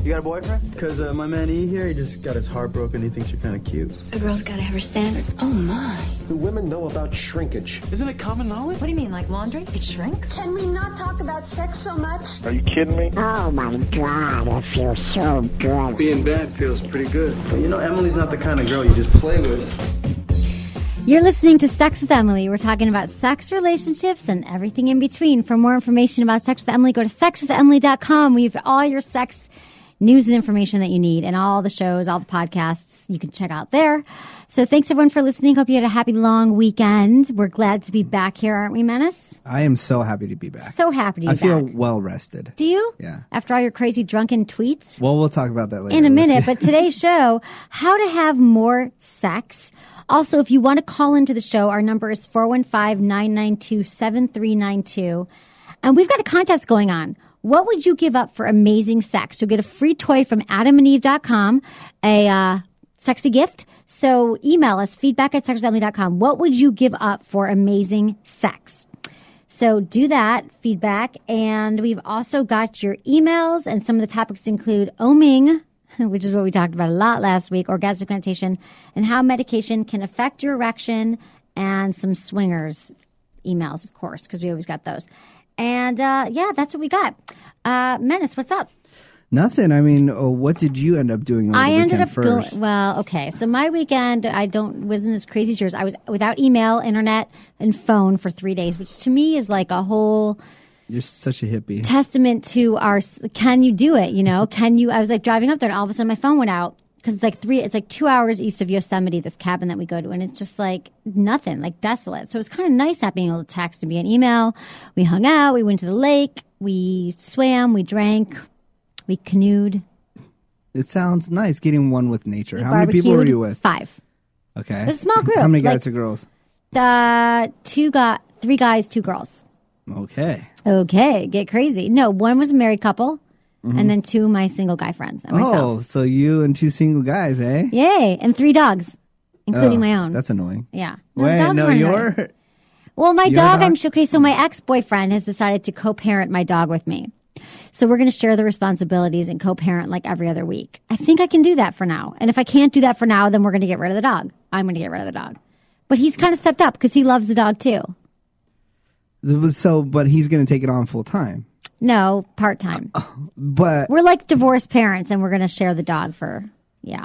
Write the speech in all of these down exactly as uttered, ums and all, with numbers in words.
You got a boyfriend? Because uh, my man E here, he just got his heart broken. He thinks you're kind of cute. A girl's got to have her standards. Oh, my. Do women know about shrinkage? Isn't it common knowledge? What do you mean, like laundry? It shrinks? Can we not talk about sex so much? Are you kidding me? Oh, my God, it feels so good. Being bad feels pretty good. But you know, Emily's not the kind of girl you just play with. You're listening to Sex with Emily. We're talking about sex, relationships, and everything in between. For more information about Sex with Emily, go to sex with emily dot com. We have all your sex news and information that you need, and all the shows, all the podcasts you can check out there. So thanks, everyone, for listening. Hope you had a happy, long weekend. We're glad to be back here, aren't we, Menace? I am so happy to be back. So happy to be I back. feel well rested. Do you? Yeah. After all your crazy drunken tweets? Well, we'll talk about that later. In a minute, but today's show, how to have more sex. Also, if you want to call into the show, our number is four one five, nine nine two, seven three nine two. And we've got a contest going on. What would you give up for amazing sex? You'll get a free toy from adam and eve dot com, a uh, sexy gift. So email us, feedback at sex with emily dot com. What would you give up for amazing sex? So do that, feedback. And we've also got your emails, and some of the topics include oming, which is what we talked about a lot last week, orgasmic meditation, and how medication can affect your erection, and some swingers emails, of course, because we always got those. And, uh, yeah, that's what we got. Uh, Menace, what's up? Nothing. I mean, oh, what did you end up doing on I the ended weekend up first? going, well, okay. So my weekend, I don't, wasn't as crazy as yours. I was without email, internet, and phone for three days, which to me is like a whole You're such a hippie. testament to our, can you do it? You know, can you, I was like driving up there and all of a sudden my phone went out because it's like three, it's like two hours east of Yosemite, this cabin that we go to. And it's just like nothing, like desolate. So it's kind of nice not being able to text and be an email. We hung out, we went to the lake, we swam, we drank, we canoed. It sounds nice getting one with nature. We How many people were barbecued. you with? Five. Okay. It was a small group. How many like, guys or girls? Uh, two got three guys, two girls. Okay. Okay, get crazy. No, one was a married couple, Mm-hmm. and then two of my single guy friends and myself. Oh, so you and two single guys, eh? Yay, and three dogs, including Oh, my own. That's annoying. Yeah. Wait, dogs no, weren't your annoying. Well, my your dog, dog? I'm sure. Okay, so my ex-boyfriend has decided to co-parent my dog with me. So we're going to share the responsibilities and co-parent like every other week. I think I can do that for now. And if I can't do that for now, then we're going to get rid of the dog. I'm going to get rid of the dog. But he's kind of stepped up because he loves the dog too. So, but he's going to take it on full time. No, part-time. But We're like divorced parents, and we're going to share the dog for, yeah.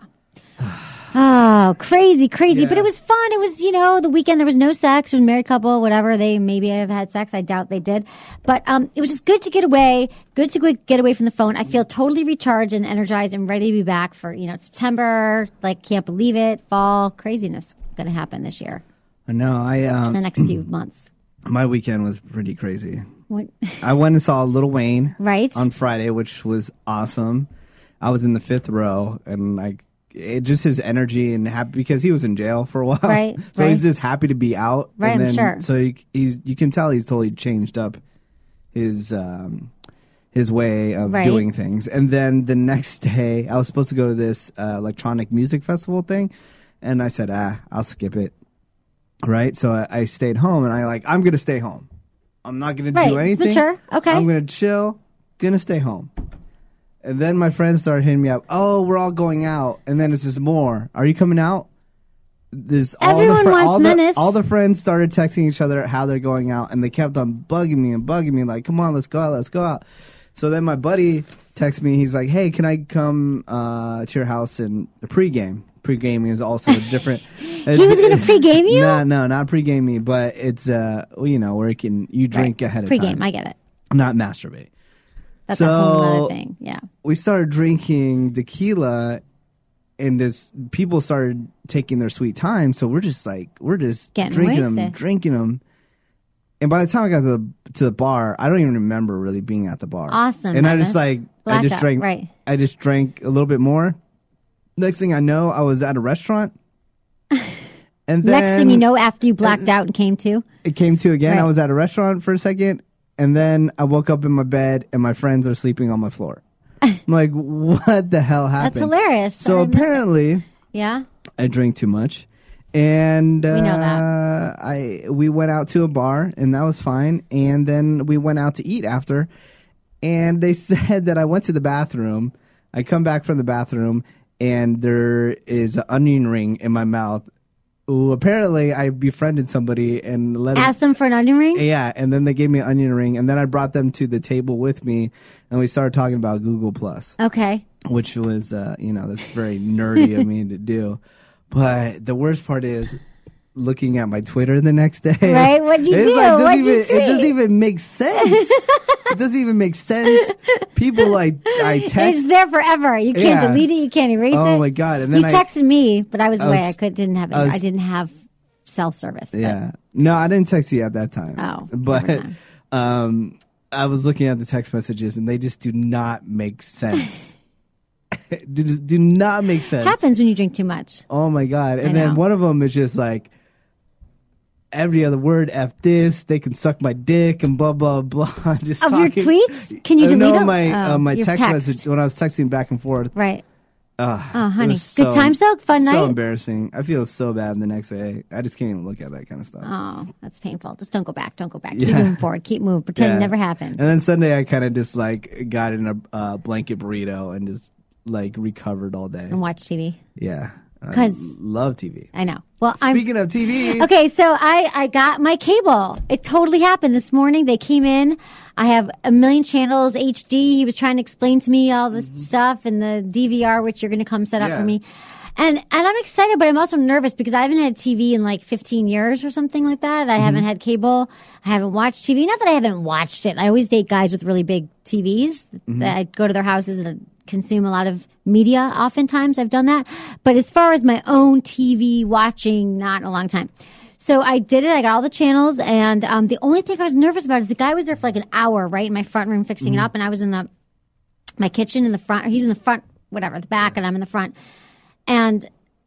Oh, crazy, crazy. Yeah. But it was fun. It was, you know, the weekend. There was no sex. It was a married couple, whatever. They maybe have had sex. I doubt they did. But um, it was just good to get away, good to go- get away from the phone. I feel totally recharged and energized and ready to be back for, you know, September. Like, can't believe it. Fall. Craziness going to happen this year, no, I um, the next few months. my weekend was pretty crazy. What? I went and saw Lil Wayne Right. on Friday, which was awesome. I was in the fifth row, and like it, just his energy and happy because he was in jail for a while. Right, so right. he's just happy to be out. Right, and I'm then, sure. So he, he's you can tell he's totally changed up his um, his way of Right. doing things. And then the next day, I was supposed to go to this uh, electronic music festival thing, and I said, ah, I'll skip it. Right, so I, I stayed home, and I like I'm gonna stay home. I'm not gonna Right, do anything. mature. Okay. I'm gonna chill. Gonna stay home. And then my friends started hitting me up. Oh, we're all going out. And then it's just more. Are you coming out? There's all Everyone the fr- wants all menace. The, all the friends started texting each other how they're going out, and they kept on bugging me and bugging me like, "Come on, let's go out, let's go out." So then my buddy texts me. He's like, "Hey, can I come uh, to your house and pregame?" Pre-gaming is also a different. He was going to pregame you? No, no, not pre-game me, but it's uh, well, you know, where you can you drink Right. ahead of Pre-game, time. I get it. Not masturbate. That's So- a whole other thing. Yeah. We started drinking tequila, and this people started taking their sweet time. So we're just like we're just Getting drinking them, wasted. drinking them. And by the time I got to the to the bar, I don't even remember really being at the bar. Awesome, And I Menace. just like I just Blackout, drank. right. I just drank a little bit more. Next thing I know, I was at a restaurant. And then Next thing you know, after you blacked out and came to, it came to again. I Right. was at a restaurant for a second, and then I woke up in my bed, and my friends are sleeping on my floor. I'm like, what the hell happened? that's hilarious. So I missed it. apparently, yeah. I drank too much, and uh, We know that. I we went out to a bar, and that was fine. And then we went out to eat after, and they said that I went to the bathroom I come back from the bathroom, and there is an onion ring in my mouth. Ooh, apparently, I befriended somebody and let Ask them for an onion ring? Yeah, and then they gave me an onion ring, and then I brought them to the table with me, and we started talking about Google Plus. Okay. Which was, uh, you know, that's very nerdy of me to do. But the worst part is looking at my Twitter the next day. Right? What'd you It's do? like, doesn't What'd you even, tweet? It doesn't even make sense. It doesn't even make sense. People like, I text. It's there forever. You can't Yeah. delete it. You can't erase it. Oh my God. And then you I- texted me, but I was I away. was- I could, didn't have it. I I, was- didn't have cell service. but- Yeah. No, I didn't text you at that time. Oh, But never mind. um, I was looking at the text messages, and they just do not make sense. do, do not make sense. Happens when you drink too much. Oh my God. And I then know. one of them is just like, every other word, F this, they can suck my dick, and blah, blah, blah. Just Of your talking. tweets? Can you Uh, delete no, them? my, Oh, uh, my your text, text. message, when I was texting back and forth. Right. Uh, Oh, it honey. was Good so- times, though? Fun so night? embarrassing. I feel so bad the next day. I just can't even look at that kind of stuff. Oh, that's painful. Just don't go back. Don't go back. Keep Yeah. moving forward. Keep moving. Pretend Yeah. it never happened. And then Sunday, I kind of just like got in a uh, blanket burrito and just like recovered all day. And watch T V. Yeah. I 'Cause- love T V. I know. Well, I'm. Speaking of T V. Okay, so I, I got my cable. It totally happened this morning. They came in. I have a million channels, H D. He was trying to explain to me all the stuff and the D V R, which you're going to come set up Yeah. for me. And and I'm excited, but I'm also nervous because I haven't had T V in like fifteen years or something like that. I haven't had cable. I haven't watched T V. Not that I haven't watched it. I always date guys with really big T Vs. That I go to their houses and consume a lot of media. Oftentimes I've done that. But as far as my own T V watching, not in a long time. So I did it. I got all the channels. And um, the only thing I was nervous about is the guy was there for like an hour, right, in my front room fixing it up. And I was in the my kitchen in the front. Or he's in the front, whatever, the back, and I'm in the front. And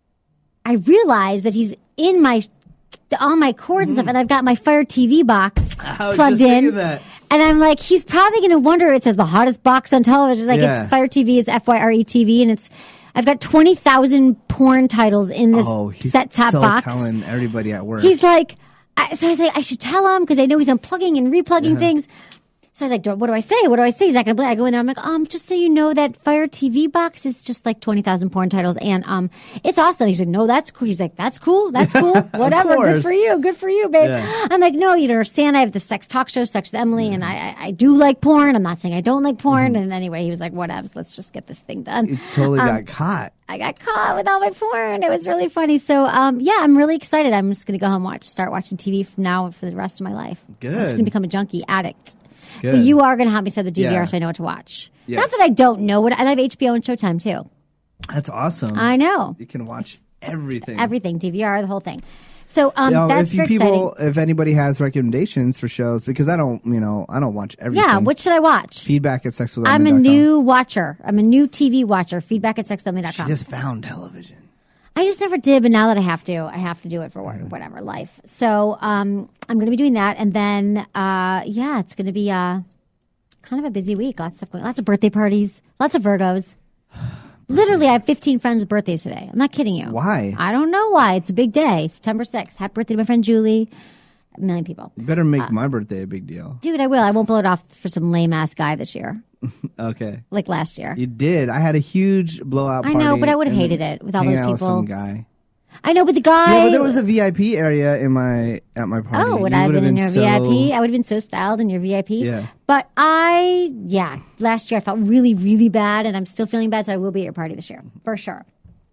I realized that he's in my all my cords and stuff, and I've got my Fire T V box I was plugged just thinking in. that. And I'm like, he's probably going to wonder. It says the hottest box on television. Like Yeah. it's Fire T V is F Y R E T V, and it's I've got twenty thousand porn titles in this Oh, he's set top so box. telling everybody at work. He's like, I, so I say I should tell him because I know he's unplugging and replugging things. So I was like, do, what do I say? What do I say? He's not going to believe. I go in there. I'm like, um, just so you know, that Fire T V box is just like twenty thousand porn titles, and um, it's awesome. He's like, no, that's cool. He's like, that's cool. That's cool. Whatever. Good course. for you. Good for you, babe. Yeah. I'm like, no, you don't understand. I have the sex talk show, Sex with Emily, and I, I, I do like porn. I'm not saying I don't like porn. And anyway, he was like, whatevs. Let's just get this thing done. He totally Um, got caught. I got caught with all my porn. It was really funny. So, um, yeah, I'm really excited. I'm just going to go home and watch, start watching T V from now for the rest of my life. I'm just Good. going to become a junkie addict. Good. But you are going to help me set the D V R Yeah. so I know what to watch. Yes. Not that I don't know what. I have H B O and Showtime too. That's awesome. I know You can watch everything. everything, D V R, the whole thing. So um, You know, that's if you very people, exciting. if anybody has recommendations for shows, because I don't, you know, I don't watch everything. Yeah, what should I watch? Feedback at sex with I'm a new watcher. I'm a new T V watcher. Feedback at sex with emily dot She com. just found television. I just never did, but now that I have to, I have to do it for work, whatever, life. So um, I'm going to be doing that, and then uh, yeah, it's going to be uh, kind of a busy week. Lots of stuff going, lots of birthday parties, lots of Virgos. Literally, I have fifteen friends' with birthdays today. I'm not kidding you. Why? I don't know why. It's a big day, September sixth. Happy birthday to my friend Julie. A million people. You better make Uh, my birthday a big deal. Dude, I will. I won't blow it off for some lame ass guy this year, Okay. like last year. You did. I had a huge blowout I party. know, but I would have and hated it with all hanging those out with people. some guy. I know, but the guy. Yeah, but there was a V I P area in my at my party. Oh, would You I have would've been in your so- V I P? I would have been so styled in your V I P. Yeah. But I, yeah, last year I felt really, really bad, and I'm still feeling bad, so I will be at your party this year, for sure.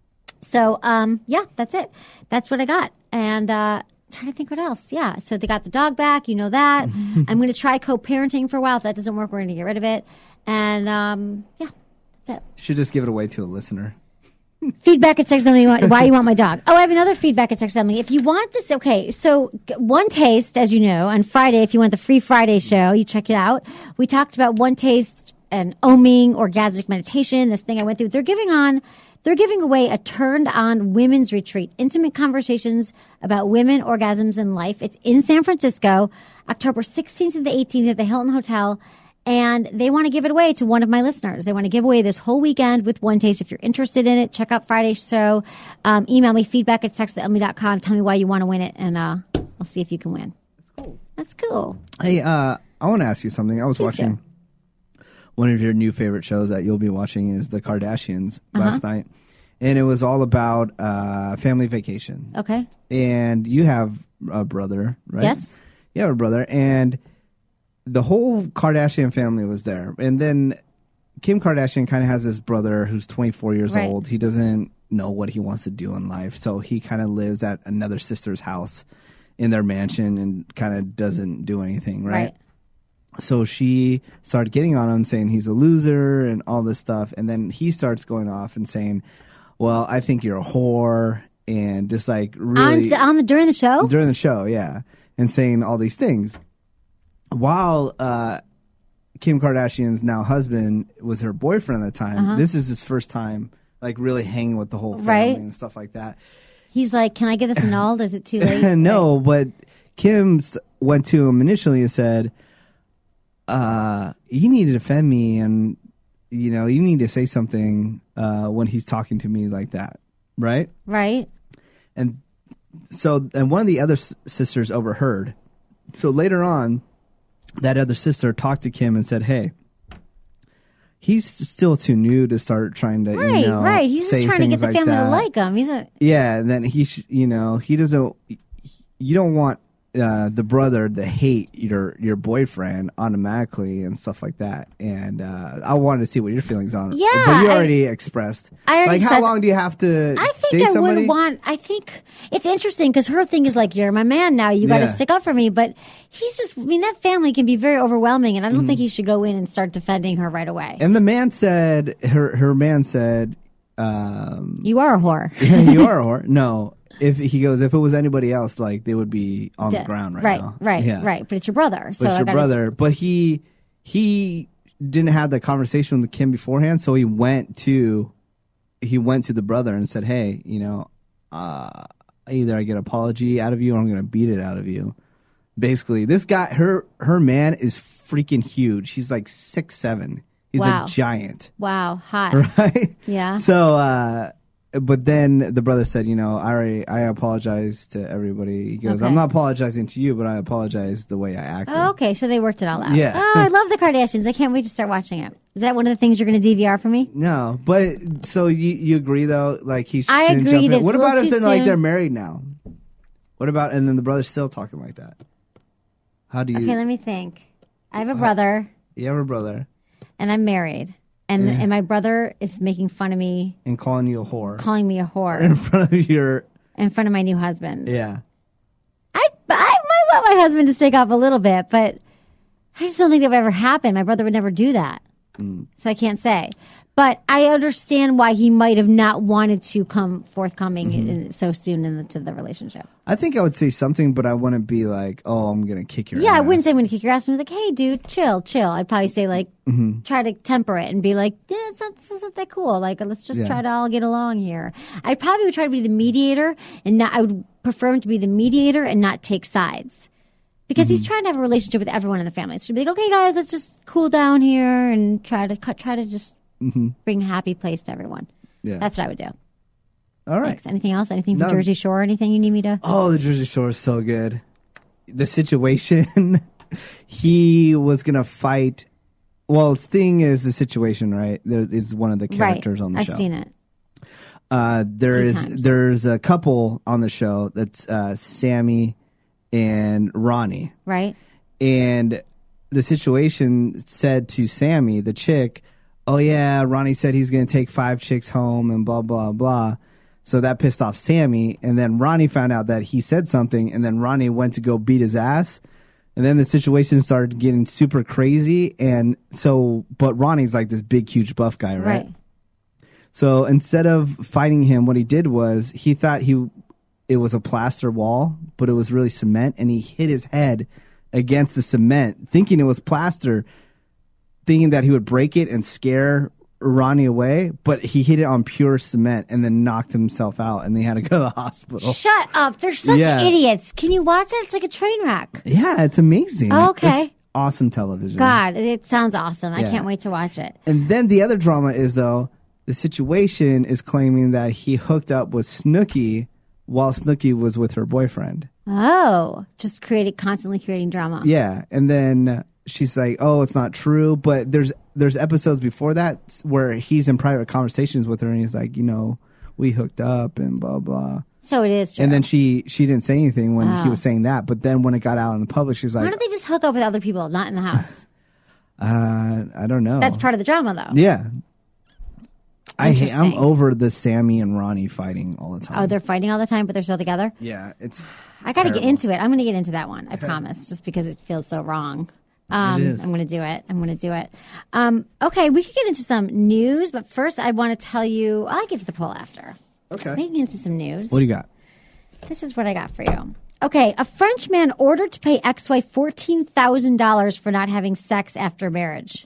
So, um, yeah, that's it. That's what I got. And uh, trying to think what else. Yeah, so they got the dog back. You know that. I'm going to try co-parenting for a while. If that doesn't work, we're going to get rid of it. And, um, yeah, that's it. Should just give it away to a listener. Feedback at Sex Emily. Why you want my dog? Oh, I have another feedback at Sex Emily. If you want this, okay. So One Taste, as you know, on Friday, if you want the free Friday show, you check it out. We talked about One Taste and oming, orgasmic meditation. This thing I went through. They're giving on. They're giving away a turned on women's retreat, intimate conversations about women, orgasms, and life. It's in San Francisco, October sixteenth to the eighteenth at the Hilton Hotel. And they want to give it away to one of my listeners. They want to give away this whole weekend with One Taste. If you're interested in it, check out Friday's show. Um, email me feedback at sex with emily dot com. Tell me why you want to win it, and uh, I'll see if you can win. That's cool. That's cool. Hey, uh, I want to ask you something. I was Please watching one of your new favorite shows that you'll be watching is The Kardashians last night. And it was all about uh, family vacation. Okay. And you have a brother, right? Yes. You have a brother. And the whole Kardashian family was there. And then Kim Kardashian kind of has this brother who's twenty-four years Right. old. He doesn't know what he wants to do in life. So he kind of lives at another sister's house in their mansion and kind of doesn't do anything, right? Right. So she started getting on him, saying he's a loser and all this stuff. And then he starts going off and saying, well, I think you're a whore, and just like really... On, on the, during the show? During the show, yeah. And saying all these things. While uh, Kim Kardashian's now husband was her boyfriend at the time, Uh-huh. this is his first time like really hanging with the whole family Right. and stuff like that. He's like, can I get this annulled? Is it too late? No, but Kim s- went to him initially and said, uh, you need to defend me, and you know, you need to say something uh, when he's talking to me like that, right? Right. And so, and one of the other s- sisters overheard. So later on, that other sister talked to Kim and said, hey, he's still too new to start trying to, Right, you know, right. He's just say trying to get things the like family to that. like him. He's a Yeah, and then he, sh- you know, he doesn't. You don't want uh, the brother to hate your your boyfriend automatically and stuff like that. And uh, I wanted to see what your feelings on it. Yeah, but you I- already expressed. I already like, expressed- how long do you have to? I think date I somebody? would want. I think it's interesting because her thing is like, "You're my man now. You got to Yeah. stick up for me." But he's just. I mean, that family can be very overwhelming, and I don't Mm-hmm. think he should go in and start defending her right away. And the man said, her her man said, um, You are a whore. "You are a whore." No, if he goes, if it was anybody else, like they would be on the Dead. ground right, right, now. right, Yeah. right. But it's your brother, so But it's I your gotta, brother. But he he didn't have the conversation with Kim beforehand, so he went to he went to the brother and said, "Hey, you know, uh, either I get an apology out of you, or I'm going to beat it out of you." Basically, this guy, her her man is freaking huge. He's like six seven. He's Wow. a giant, Wow, hot. right? Yeah. So, uh, but then the brother said, "You know, I already I apologize to everybody." He goes, Okay. "I'm not apologizing to you, but I apologize the way I acted." Oh, okay, so they worked it all out. Yeah. Oh, I love the Kardashians. I can't wait to start watching it. Is that one of the things you're going to D V R for me? No, but so you you agree though? Like he I shouldn't agree jump in. that it's What a little about if too they're like soon. they're married now? What about and then the brother's still talking like that? How do you? Okay, let me think. I have a brother, You have a brother and I'm married, and and my brother is making fun of me, and calling you a whore calling me a whore in front of your in front of my new husband. yeah. I, I might want my husband to stick up a little bit, but I just don't think that would ever happen. My brother would never do that. Mm. So I can't say. But I understand why he might have not wanted to come forthcoming Mm-hmm. in, so soon into the relationship. I think I would say something, but I wouldn't be like, "Oh, I'm gonna kick your Yeah, ass." I wouldn't say I'm going to kick your ass. I'm like, hey, dude, chill, chill. I'd probably say, like, Mm-hmm. try to temper it and be like, yeah, it's not, it's not that cool. Like, let's just Yeah. try to all get along here. I probably would try to be the mediator, and not, I would prefer him to be the mediator and not take sides. Because Mm-hmm. he's trying to have a relationship with everyone in the family. So he'd be like, okay, guys, let's just cool down here and try to cut, try to just bring a happy place to everyone. Mm-hmm. Yeah. That's what I would do. All right. Thanks. Anything else? Anything from No. Jersey Shore? Anything you need me to? Oh, the Jersey Shore is so good. The situation, he was gonna fight. Well, the thing is, the situation, right? There is one of the characters right. on the I've show. seen it. Uh, there Few is times. there's a couple on the show that's uh, Sammy and Ronnie, Right? and the situation said to Sammy, the chick, "Oh yeah, Ronnie said he's going to take five chicks home and blah blah blah." So that pissed off Sammy, and then Ronnie found out that he said something, and then Ronnie went to go beat his ass. And then the situation started getting super crazy, and so, but Ronnie's like this big, huge, buff guy, right? Right. So instead of fighting him, what he did was he thought he it was a plaster wall, but it was really cement, and he hit his head against the cement, thinking it was plaster, thinking that he would break it and scare Ronnie away, but he hit it on pure cement and then knocked himself out, and they had to go to the hospital. Shut up. They're such Yeah. idiots. Can you watch it? It's like a train wreck. Yeah, it's amazing. Oh, okay. It's awesome television. God, it sounds awesome. I Yeah. can't wait to watch it. And then the other drama is, though, the situation is claiming that he hooked up with Snooki while Snooki was with her boyfriend. Oh, just creating, constantly creating drama. Yeah. And then she's like, oh, it's not true. But there's there's episodes before that where he's in private conversations with her, and he's like, you know, we hooked up and blah blah. So it is true. And then she she didn't say anything when Oh. he was saying that, but then when it got out in the public, she's Why like, don't they just hook up with other people, not in the house? uh, I don't know. That's part of the drama, though. Yeah. I hate, I'm Interesting. over the Sammy and Ronnie fighting all the time. Oh, they're fighting all the time, but they're still together? yeah, it's. I got to get terrible. into it. I'm going to get into that one. I promise, just because it feels so wrong. Um, It is. I'm going to do it. I'm going to do it. Um, okay, we could get into some news, but first I want to tell you. I'll get to the poll after. Okay. We can get into some news. What do you got? This is what I got for you. Okay, a French man ordered to pay ex-wife fourteen thousand dollars for not having sex after marriage.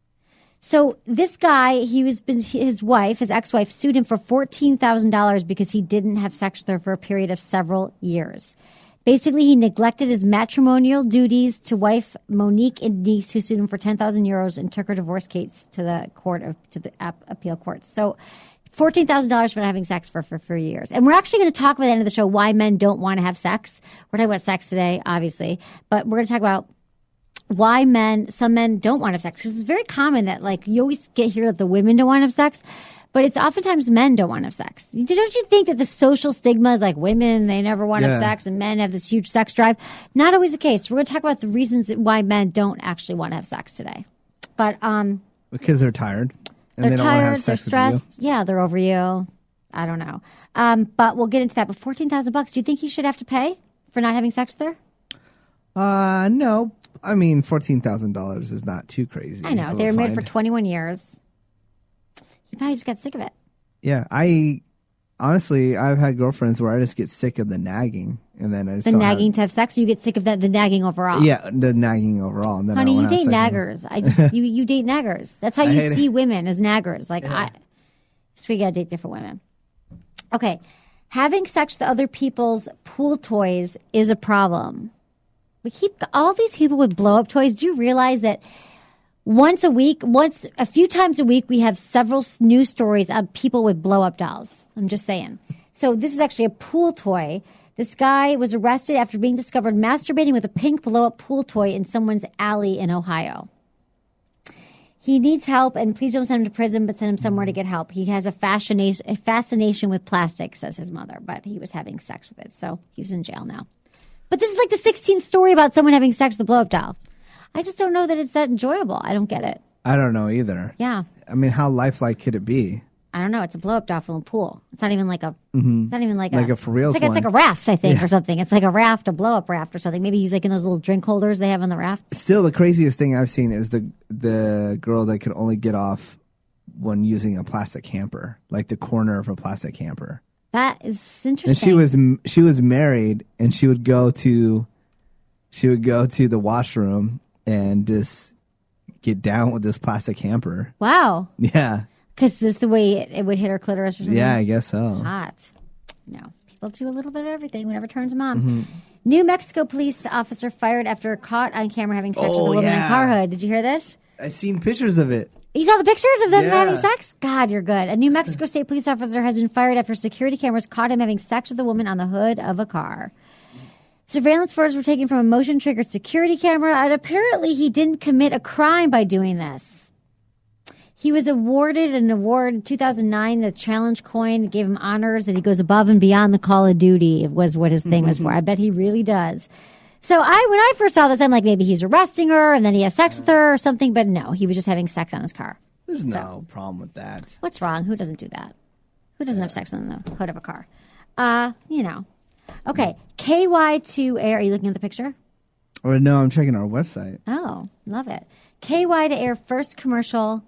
So this guy, he was been his wife, his ex-wife, sued him for fourteen thousand dollars because he didn't have sex with her for a period of several years. Basically, he neglected his matrimonial duties to wife Monique and niece, who sued him for ten thousand euros and took her divorce case to the court of to the ap- appeal courts. So, fourteen thousand dollars for not having sex for for, for years. And we're actually going to talk about at the end of the show why men don't want to have sex. We're talking about sex today, obviously, but we're going to talk about why men, some men don't want to have sex. Because it's very common that, like, you always get here that the women don't want to have sex, but it's oftentimes men don't want to have sex. Don't you think that the social stigma is like women, they never want to have Yeah. sex, and men have this huge sex drive? Not always the case. We're going to talk about the reasons why men don't actually want to have sex today. But um, Because they're tired. And they're they don't want to tired, have they're sex with you. stressed. Yeah, they're over you. I don't know. Um, but we'll get into that. But fourteen thousand bucks, do you think he should have to pay for not having sex with her? Uh, no. I mean, fourteen thousand dollars is not too crazy. I know. of They a were married for fine. twenty-one years. He probably just got sick of it. Yeah, I honestly, I've had girlfriends where I just get sick of the nagging, and then I just The don't nagging Have, to have sex, or you get sick of that, the nagging overall. yeah, the nagging overall. And then I Honey, don't you wanna have date sex with them. naggers. I just you you date naggers. That's how I you hate see it. women as naggers. Like I, so we gotta date different women. Okay, having sex with other people's pool toys is a problem. We keep all these people with blow up toys. Do you realize that once a week, once a few times a week, we have several s- news stories of people with blow up dolls? I'm just saying. So this is actually a pool toy. This guy was arrested after being discovered masturbating with a pink blow up pool toy in someone's alley in Ohio. He needs help, and please don't send him to prison, but send him somewhere to get help. He has a fascination, a fascination with plastic, says his mother, but he was having sex with it, so he's in jail now. But this is like the sixteenth story about someone having sex with a blow-up doll. I just don't know that it's that enjoyable. I don't get it. I don't know either. Yeah. I mean, how lifelike could it be? I don't know. It's a blow-up doll from a pool. It's not even like a. It's not even like, Like a, a for reals It's like, it's like a one. raft, I think, or something. It's like a raft, a blow-up raft or something. Maybe he's like in those little drink holders they have on the raft. Still, the craziest thing I've seen is the the girl that could only get off when using a plastic hamper, like the corner of a plastic hamper. That is interesting. And she was she was married, and she would go to she would go to the washroom and just get down with this plastic hamper. Wow. Yeah, Because this is the way it, it would hit her clitoris or something. yeah, I guess so. Hot. No. People do a little bit of everything, whatever turns them on. Mm-hmm. New Mexico police officer fired after caught on camera having sex with Oh, a woman in yeah. a car hood. Did you hear this? I seen pictures of it. You saw the pictures of them Yeah. having sex? God, you're good. A New Mexico State police officer has been fired after security cameras caught him having sex with a woman on the hood of a car. Surveillance photos were taken from a motion-triggered security camera, and apparently he didn't commit a crime by doing this. He was awarded an award in two thousand nine, the Challenge Coin, gave him honors, and he goes above and beyond the Call of Duty, was what his thing was for. I bet he really does. So I, when I first saw this, I'm like, maybe he's arresting her, and then he has sex with her or something, but no, he was just having sex on his car. There's no problem with that. What's wrong? Who doesn't do that? Who doesn't have sex on the hood of a car? Uh, you know. Okay, K Y two Air. Are you looking at the picture? Or no, I'm checking our website. Oh, love it. K Y to Air first commercial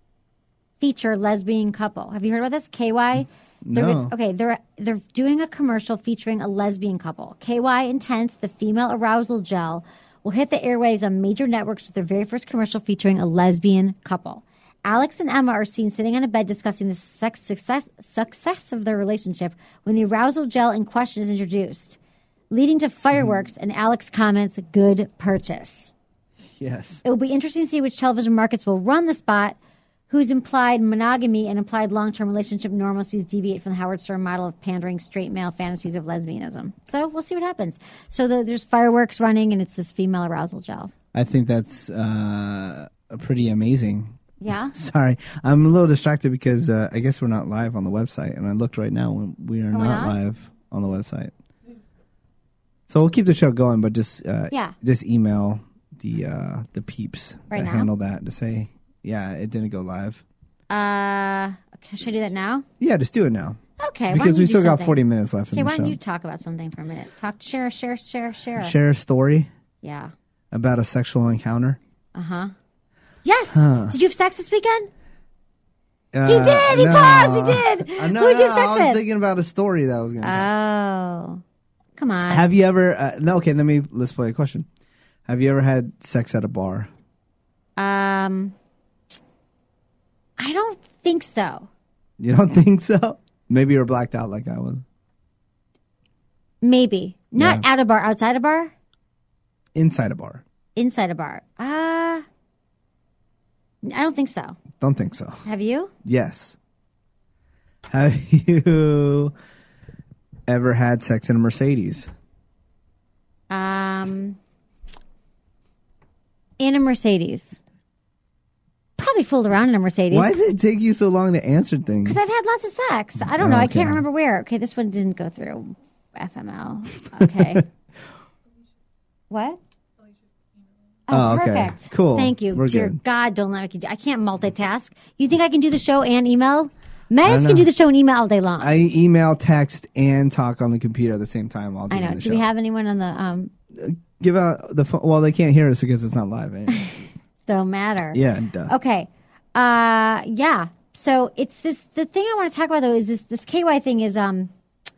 feature lesbian couple. Have you heard about this? K Y. They're No. gonna- okay, they're they're doing a commercial featuring a lesbian couple. K Y Intense, the female arousal gel, will hit the airwaves on major networks with their very first commercial featuring a lesbian couple. Alex and Emma are seen sitting on a bed discussing the sex success, success of their relationship when the arousal gel in question is introduced, leading to fireworks, and Alex comments, "Good purchase." Yes. It will be interesting to see which television markets will run the spot, whose implied monogamy and implied long-term relationship normalities deviate from the Howard Stern model of pandering straight male fantasies of lesbianism. So we'll see what happens. So the, there's fireworks running, and it's this female arousal gel. I think that's uh, pretty amazing. Yeah. Sorry, I'm a little distracted because uh, I guess we're not live on the website, and I looked right now when we are Oh, not, we're not? live on the website. So we'll keep the show going, but just uh, Yeah. just email the uh, the peeps Right that now? handle that to say, yeah, it didn't go live. Uh, okay, should I do that now? Yeah, just do it now Okay. why because don't we you do still got something? forty minutes left Okay, in why the don't show. you talk about something for a minute? Talk, share, share, share, share. Share a story Yeah. about a sexual encounter. Uh huh. Yes. Huh. Did you have sex this weekend? Uh, He did. He no. paused. He did. Uh, no, Who did you have no, sex I was with? thinking about a story that I was going to tell. Oh, come on. Have you ever? Uh, no, okay. Let me let's play a question. Have you ever had sex at a bar? um, I don't think so. You don't think so? Maybe you're blacked out like I was. Maybe not Yeah. at a bar. Outside a bar. Inside a bar. Inside a bar. Uh, I don't think so. Don't think so. Have you? Yes. Have you ever had sex in a Mercedes? Um, in a Mercedes. Probably fooled around in a Mercedes. Why does it take you so long to answer things? Because I've had lots of sex. I don't know. I Okay. can't remember where. Okay, this one didn't go through. F M L. Okay. What? Oh, Oh, okay. perfect. Cool. Thank you. We're Dear good. God, don't let me. I can't multitask. You think I can do the show and email? Menace know. can do the show and email all day long. I, I email, text, and talk on the computer at the same time while doing know. the Do show. we have anyone on the? Um, Give out the phone. Well, they can't hear us because it's not live. Anyway. don't matter. Yeah. Duh. Okay. Uh, yeah. So it's this. The thing I want to talk about though is this. This K Y thing is um.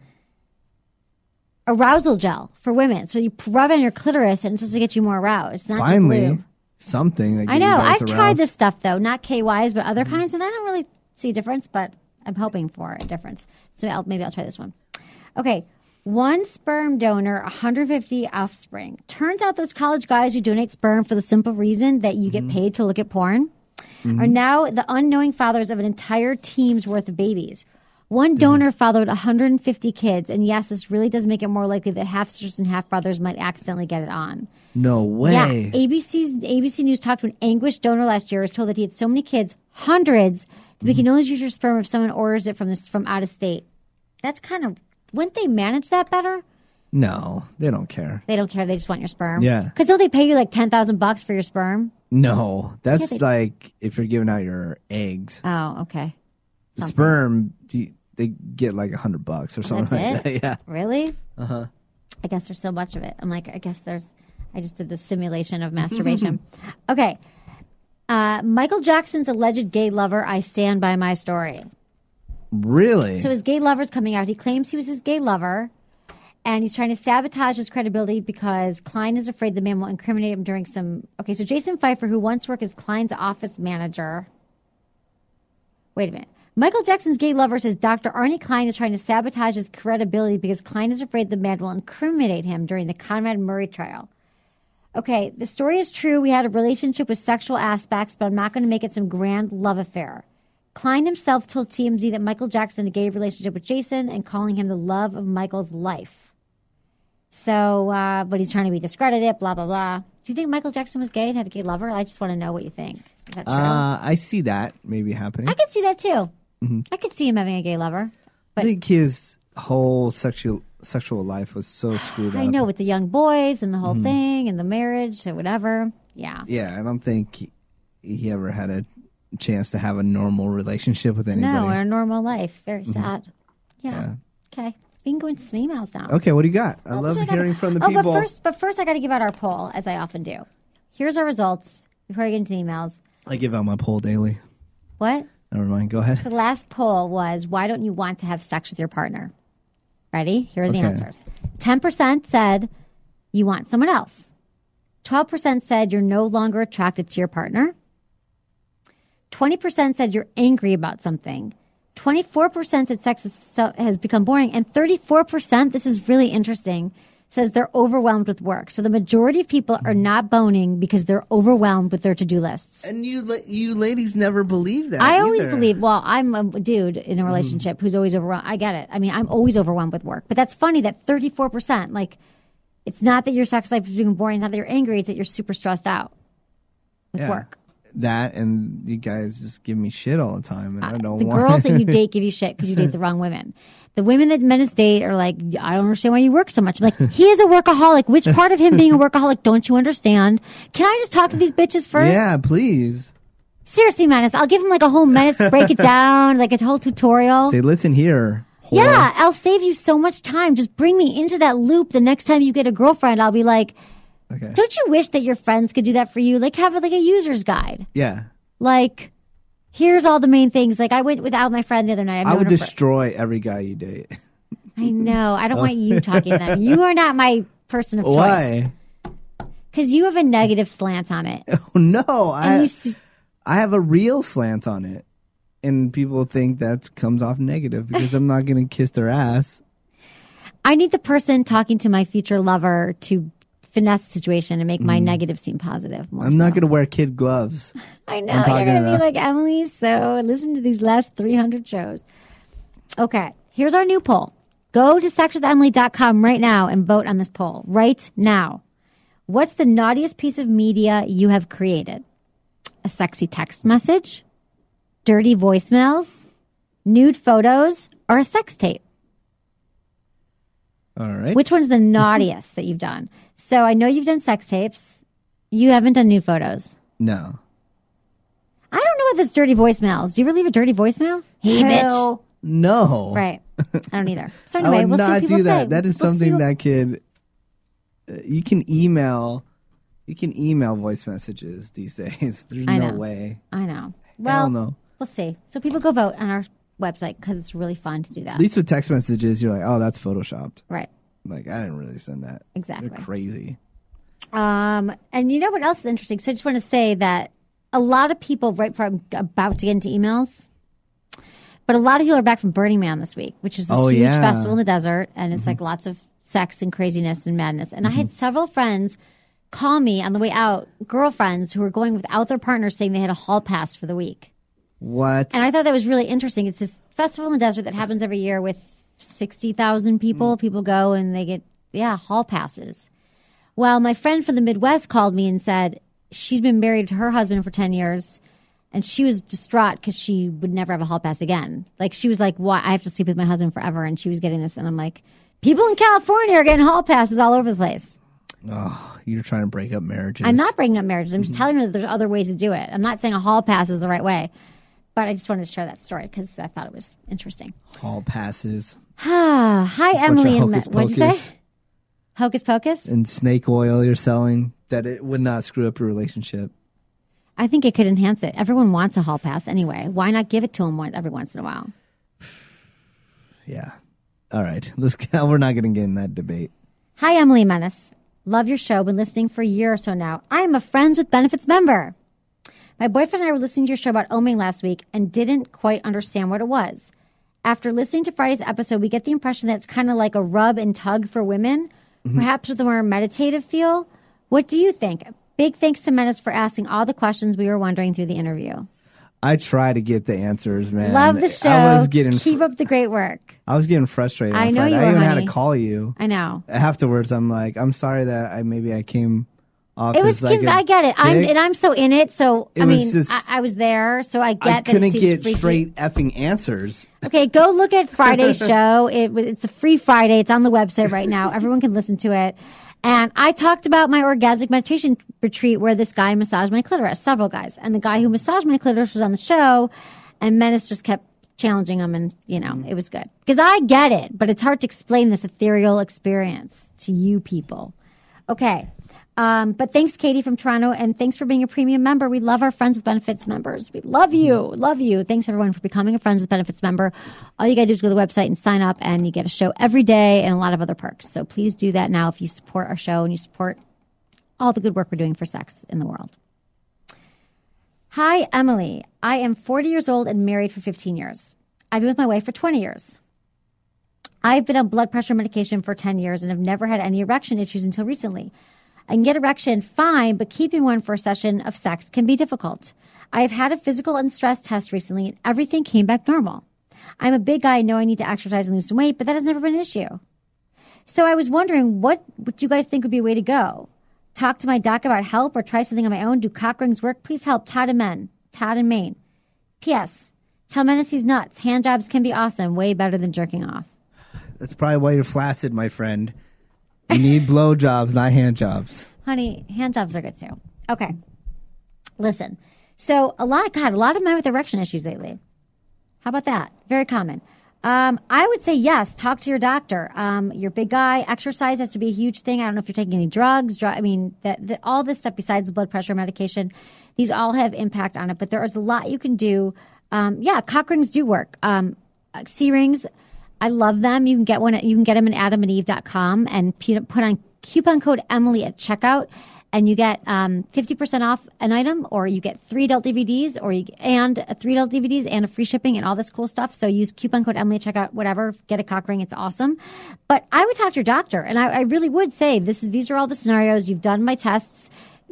arousal gel for women. So you rub it on your clitoris and it's supposed to get you more aroused. It's not Finally, just lube. something. That I get you know. guys I've tried aroused. this stuff though, not K Ys, but Mm-hmm. other kinds, and I don't really see a difference, but I'm hoping for a difference. So I'll, maybe I'll try this one. Okay. One sperm donor, one hundred fifty offspring. Turns out those college guys who donate sperm for the simple reason that you Mm-hmm. get paid to look at porn are now the unknowing fathers of an entire team's worth of babies. One donor fathered one hundred fifty kids, and yes, this really does make it more likely that half sisters and half brothers might accidentally get it on. No way. Yeah, A B C's A B C News talked to an anguished donor last year. Who was told that he had so many kids, hundreds, that we can only use your sperm if someone orders it from this from out of state. That's kind of wouldn't they manage that better? No, they don't care. They don't care. They just want your sperm. Yeah. Because don't they pay you like ten thousand bucks for your sperm? No, that's they- like if you're giving out your eggs. Oh, okay. The Something. sperm, do- they get like a hundred bucks or something That's like it? that. Yeah. Really? Uh huh. I guess there's so much of it. I'm like, I guess there's. I just did the simulation of masturbation. Okay. Uh, Michael Jackson's alleged gay lover. I stand by my story. Really? So his gay lover's coming out. He claims he was his gay lover, and he's trying to sabotage his credibility because Klein is afraid the man will incriminate him during some. Okay, so Jason Pfeiffer, who once worked as Klein's office manager. Wait a minute. Michael Jackson's gay lover says Doctor Arnie Klein is trying to sabotage his credibility because Klein is afraid the man will incriminate him during the Conrad Murray trial. Okay, the story is true. We had a relationship with sexual aspects, but I'm not going to make it some grand love affair. Klein himself told T M Z that Michael Jackson had a gay relationship with Jason and calling him the love of Michael's life. So, uh, but he's trying to be discredited, blah, blah, blah. Do you think Michael Jackson was gay and had a gay lover? I just want to know what you think. Is that true? Uh, I see that maybe happening. I could see that too. I could see him having a gay lover. I think his whole sexual sexual life was so screwed up. I know, with the young boys and the whole thing and the marriage and whatever. Yeah. Yeah, I don't think he, he ever had a chance to have a normal relationship with anybody. No, in a normal life. Very sad. Yeah. Okay. We can go into some emails now. Okay, what do you got? I Oh, love so I gotta- hearing from the oh, people. But first, but first, I got to give out our poll, as I often do. Here's our results before I get into the emails. I give out my poll daily. What? Never mind. Go ahead. The last poll was, why don't you want to have sex with your partner? Ready? Here are the Okay. answers. ten percent said you want someone else. twelve percent said you're no longer attracted to your partner. twenty percent said you're angry about something. twenty-four percent said sex is so, has become boring. And thirty-four percent, this is really interesting, says they're overwhelmed with work. So the majority of people are not boning because they're overwhelmed with their to-do lists. And you la- you ladies never believe that. I always either. believe, well, I'm a dude in a relationship who's always overwhelmed. I get it. I mean, I'm always overwhelmed with work. But that's funny that thirty-four percent, like, it's not that your sex life is becoming boring. It's not that you're angry. It's that you're super stressed out with Yeah. work. that, and you guys just give me shit all the time, and I don't the want girls that you date give you shit because you date the wrong women. The women that men date are like, I don't understand why you work so much. I'm like, he is a workaholic. Which part of him being a workaholic don't you understand? Can I just talk to these bitches first? Yeah, please. Seriously, Menace. I'll give him like a whole Menace, break it down, like a whole tutorial. Say, listen here. Whore. Yeah, I'll save you so much time. Just bring me into that loop. The next time you get a girlfriend, I'll be like, okay. Don't you wish that your friends could do that for you? Like have like a user's guide. Yeah. Like, here's all the main things. Like I went without my friend the other night. I've I would known her for- destroy every guy you date. I know. I don't want you talking to them. You are not my person of choice. Why? Because you have a negative slant on it. Oh, no. I, you s- I have a real slant on it. And people think that comes off negative because I'm not going to kiss their ass. I need the person talking to my future lover to finesse the situation and make my negative seem positive. More I'm so. not going to wear kid gloves. I know. I'm You're talking going to to be like Emily. So listen to these last three hundred shows. Okay. Here's our new poll. Go to sex with emily dot com right now and vote on this poll. Right now. What's the naughtiest piece of media you have created? A sexy text message? Dirty voicemails? Nude photos? Or a sex tape? All right. Which one's the naughtiest that you've done? So I know you've done sex tapes. You haven't done nude photos. No. I don't know what this dirty voicemails. Do you ever leave a dirty voicemail? Hey, Hell no. bitch. Right. I don't either. So I anyway, would we'll see not what people do that. say. That is We'll see something what- that could. Uh, you can email. You can email voice messages these days. There's I no know. way. I know. Well, Hell no. we'll see. So people go vote on our website because it's really fun to do that. At least with text messages, you're like, oh, that's photoshopped. Right. Like, I didn't really send that. Exactly. They're crazy. Um, and you know what else is interesting? So I just want to say that a lot of people, right before I'm about to get into emails, but a lot of people are back from Burning Man this week, which is this Oh, huge yeah. festival in the desert, and it's like lots of sex and craziness and madness. And I had several friends call me on the way out, girlfriends who were going without their partners, saying they had a hall pass for the week. What? And I thought that was really interesting. It's this festival in the desert that happens every year with sixty thousand people. Mm. People go and they get, yeah, hall passes. Well, my friend from the Midwest called me and said she'd been married to her husband for ten years. And she was distraught because she would never have a hall pass again. Like, she was like, why? I have to sleep with my husband forever. And she was getting this. And I'm like, people in California are getting hall passes all over the place. Oh, you're trying to break up marriages. I'm not breaking up marriages. I'm just Mm-hmm. telling her that there's other ways to do it. I'm not saying a hall pass is the right way. But I just wanted to share that story because I thought it was interesting. Hall passes. Hi, Emily. And hocus what'd you say? pocus. Hocus pocus? And snake oil you're selling, that it would not screw up your relationship. I think it could enhance it. Everyone wants a hall pass anyway. Why not give it to them one, every once in a while? Yeah. All right. Let's. We're not going to get in that debate. Hi, Emily Menace. Love your show. Been listening for a year or so now. I am a Friends with Benefits member. My boyfriend and I were listening to your show about oming last week and didn't quite understand what it was. After listening to Friday's episode, we get the impression that it's kind of like a rub and tug for women, perhaps with a more meditative feel. What do you think? Big thanks to Menace for asking all the questions we were wondering through the interview. I try to get the answers, man. Love the show. I was getting. Keep up the great work. I was getting frustrated. I on know Friday. you I were, even honey. had to call you I know. afterwards. I'm like, I'm sorry that I maybe I came off. It was. as like conv- a I get it. I'm dick. and I'm so in it. So It I was mean, just- I, I was there, so I get I that couldn't it seems get freaky. straight effing answers. Okay, go look at Friday's show. It was. It's a free Friday. It's on the website right now. Everyone can listen to it. And I talked about my orgasmic meditation retreat where this guy massaged my clitoris, several guys, and the guy who massaged my clitoris was on the show, and Menace just kept challenging him, and you know it was good because I get it, but it's hard to explain this ethereal experience to you people. Okay. Um, but thanks, Katie from Toronto, and thanks for being a premium member. We love our Friends with Benefits members. We love you. Love you. Thanks, everyone, for becoming a Friends with Benefits member. All you got to do is go to the website and sign up, and you get a show every day and a lot of other perks. So please do that now if you support our show and you support all the good work we're doing for sex in the world. Hi, Emily. I am forty years old and married for fifteen years. I've been with my wife for twenty years. I've been on blood pressure medication for ten years and have never had any erection issues until recently. I can get erection fine, but keeping one for a session of sex can be difficult. I have had a physical and stress test recently, and everything came back normal. I'm a big guy, I know I need to exercise and lose some weight, but that has never been an issue. So I was wondering, what, what do you guys think would be a way to go? talk to my doc about help or try something on my own? Do cock rings work? Please help. Todd and Men. Todd in Maine. P S. Tell Menace he's nuts. Hand jobs can be awesome. Way better than jerking off. That's probably why you're flaccid, my friend. You need blow jobs, not hand jobs. Honey, hand jobs are good too. Okay. Listen. So a lot, God, a lot of men with erection issues lately. How about that? Very common. Um, I would say yes. Talk to your doctor. Um, you're a big guy. Exercise has to be a huge thing. I don't know if you're taking any drugs. Dr- I mean, that, that all this stuff besides blood pressure medication, these all have impact on it. But there is a lot you can do. Um, yeah, cock rings do work. Um, C rings, I love them. You can get one. At, you can get them at adam and eve dot com and put on coupon code Emily at checkout. And you get um, fifty percent off an item, or you get three adult D V Ds, or you and uh, three adult D V Ds and a free shipping and all this cool stuff. So use coupon code Emily, check out whatever, get a cock ring. It's awesome. But I would talk to your doctor, and I, I really would say this. These are all the scenarios. You've done my tests.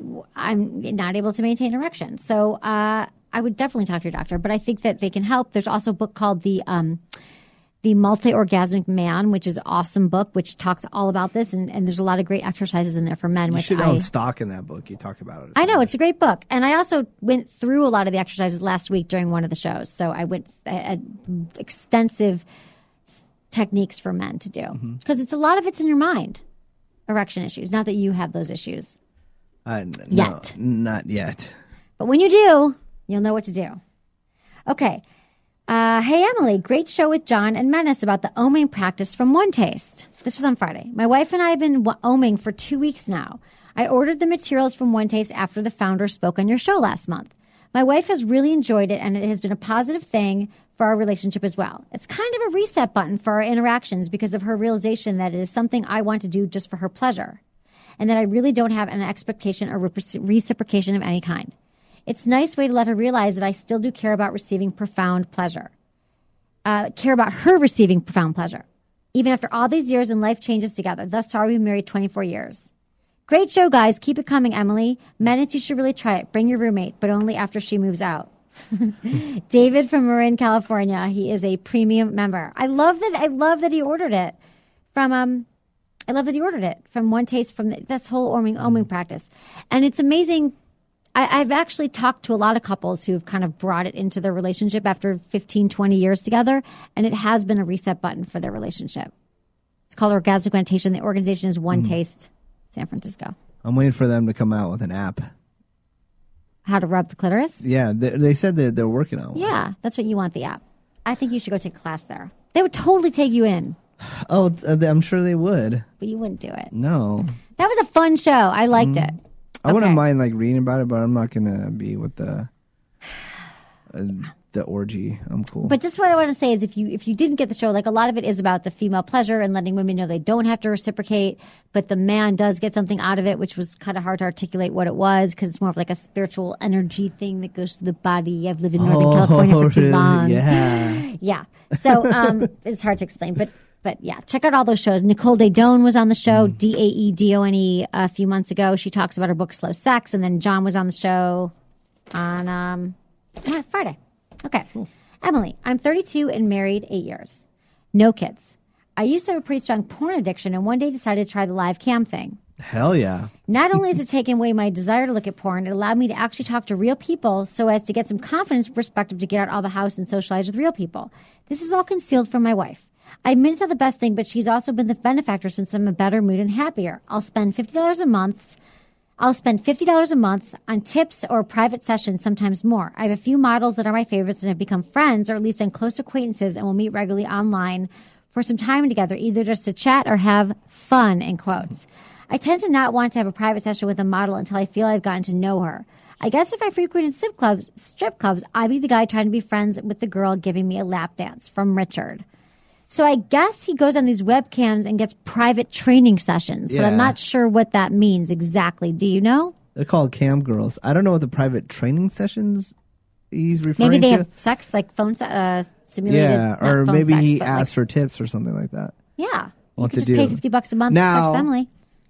I'm not able to maintain erection, so uh, I would definitely talk to your doctor. But I think that they can help. There's also a book called the. Um, The Multi-Orgasmic Man, which is an awesome book, which talks all about this, and, and there's a lot of great exercises in there for men. You which should I, own stock in that book. You talk about it. I know, it's a great book. And I also went through a lot of the exercises last week during one of the shows. So I went uh, extensive techniques for men to do. Because mm-hmm. it's a lot of it's in your mind, erection issues. Not that you have those issues uh, n- yet. No, not yet. But when you do, you'll know what to do. Okay. Uh, hey, Emily, great show with John and Menace about the oming practice from One Taste. This was on Friday. My wife and I have been w- oming for two weeks now. I ordered the materials from One Taste after the founder spoke on your show last month. My wife has really enjoyed it, and it has been a positive thing for our relationship as well. It's kind of a reset button for our interactions because of her realization that it is something I want to do just for her pleasure, and that I really don't have an expectation or reciprocation of any kind. It's a nice way to let her realize that I still do care about receiving profound pleasure. Uh, care about her receiving profound pleasure. Even after all these years and life changes together. Thus far, we've been married twenty-four years. Great show, guys. Keep it coming, Emily. Menace, you should really try it. Bring your roommate, but only after she moves out. David from Marin, California. He is a premium member. I love that. I love that he ordered it from. Um, I love that he ordered it from One Taste, from the, this whole oming, oming practice, and it's amazing. I, I've actually talked to a lot of couples who've kind of brought it into their relationship after fifteen, twenty years together, and it has been a reset button for their relationship. It's called Orgasmic Meditation. The organization is One mm. Taste, San Francisco. I'm waiting for them to come out with an app. How to rub the clitoris? Yeah, they, they said that they're working on one. Yeah, that's what you want, the app. I think you should go take a class there. They would totally take you in. Oh, I'm sure they would. But you wouldn't do it. No. That was a fun show. I liked mm. it. I okay. wouldn't mind like reading about it, but I'm not gonna be with the uh, the orgy. I'm cool. But just what I want to say is, if you if you didn't get the show, like a lot of it is about the female pleasure and letting women know they don't have to reciprocate, but the man does get something out of it, which was kind of hard to articulate what it was because it's more of like a spiritual energy thing that goes to the body. I've lived in Northern oh, California for too really? long. Yeah, yeah. So um, it's hard to explain, but. But yeah, check out all those shows. Nicole Daedone was on the show, mm. D A E D O N E, a few months ago. She talks about her book, Slow Sex. And then John was on the show on um, Friday. Okay. Cool. Emily, I'm thirty-two and married eight years. No kids. I used to have a pretty strong porn addiction and one day decided to try the live cam thing. Hell yeah. Not only has it taken away my desire to look at porn, it allowed me to actually talk to real people so as to get some confidence and perspective to get out of the house and socialize with real people. This is all concealed from my wife. I admit it's not the best thing, but she's also been the benefactor since I'm in a better mood and happier. I'll spend fifty dollars a month. I'll spend fifty dollars a month on tips or private sessions, sometimes more. I have a few models that are my favorites and have become friends, or at least on close acquaintances, and will meet regularly online for some time together, either just to chat or have fun, in quotes. I tend to not want to have a private session with a model until I feel I've gotten to know her. I guess if I frequented strip clubs, strip clubs, I'd be the guy trying to be friends with the girl giving me a lap dance. From Richard. So I guess he goes on these webcams and gets private training sessions, yeah. but I'm not sure what that means exactly. Do you know? They're called cam girls. I don't know what the private training sessions he's referring to. Maybe they to. have sex, like phone uh, simulated. Yeah, or maybe sex, he but asked like, for tips or something like that. Yeah, what you to could just do. pay fifty bucks a month now, for sex family.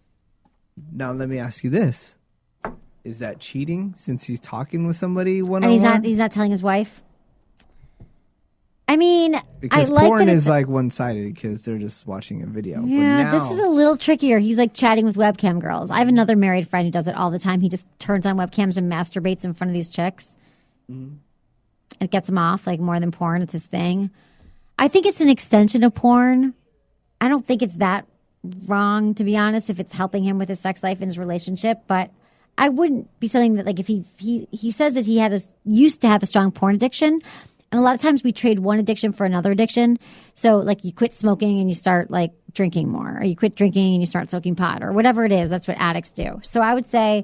Now let me ask you this: is that cheating since he's talking with somebody one on one? And he's not. He's not telling his wife. I I mean, Because I like porn that is it's, like one-sided because they're just watching a video. yeah, but now, this is a little trickier. He's like chatting with webcam girls. I have another married friend who does it all the time. He just turns on webcams and masturbates in front of these chicks. Mm. It gets him off, like more than porn. It's his thing. I think it's an extension of porn. I don't think it's that wrong, to be honest, if it's helping him with his sex life and his relationship. But I wouldn't be something that, like, if he he he says that he had a used to have a strong porn addiction. And a lot of times we trade one addiction for another addiction. So, like, you quit smoking and you start, like, drinking more. Or you quit drinking and you start smoking pot. Or whatever it is. That's what addicts do. So I would say,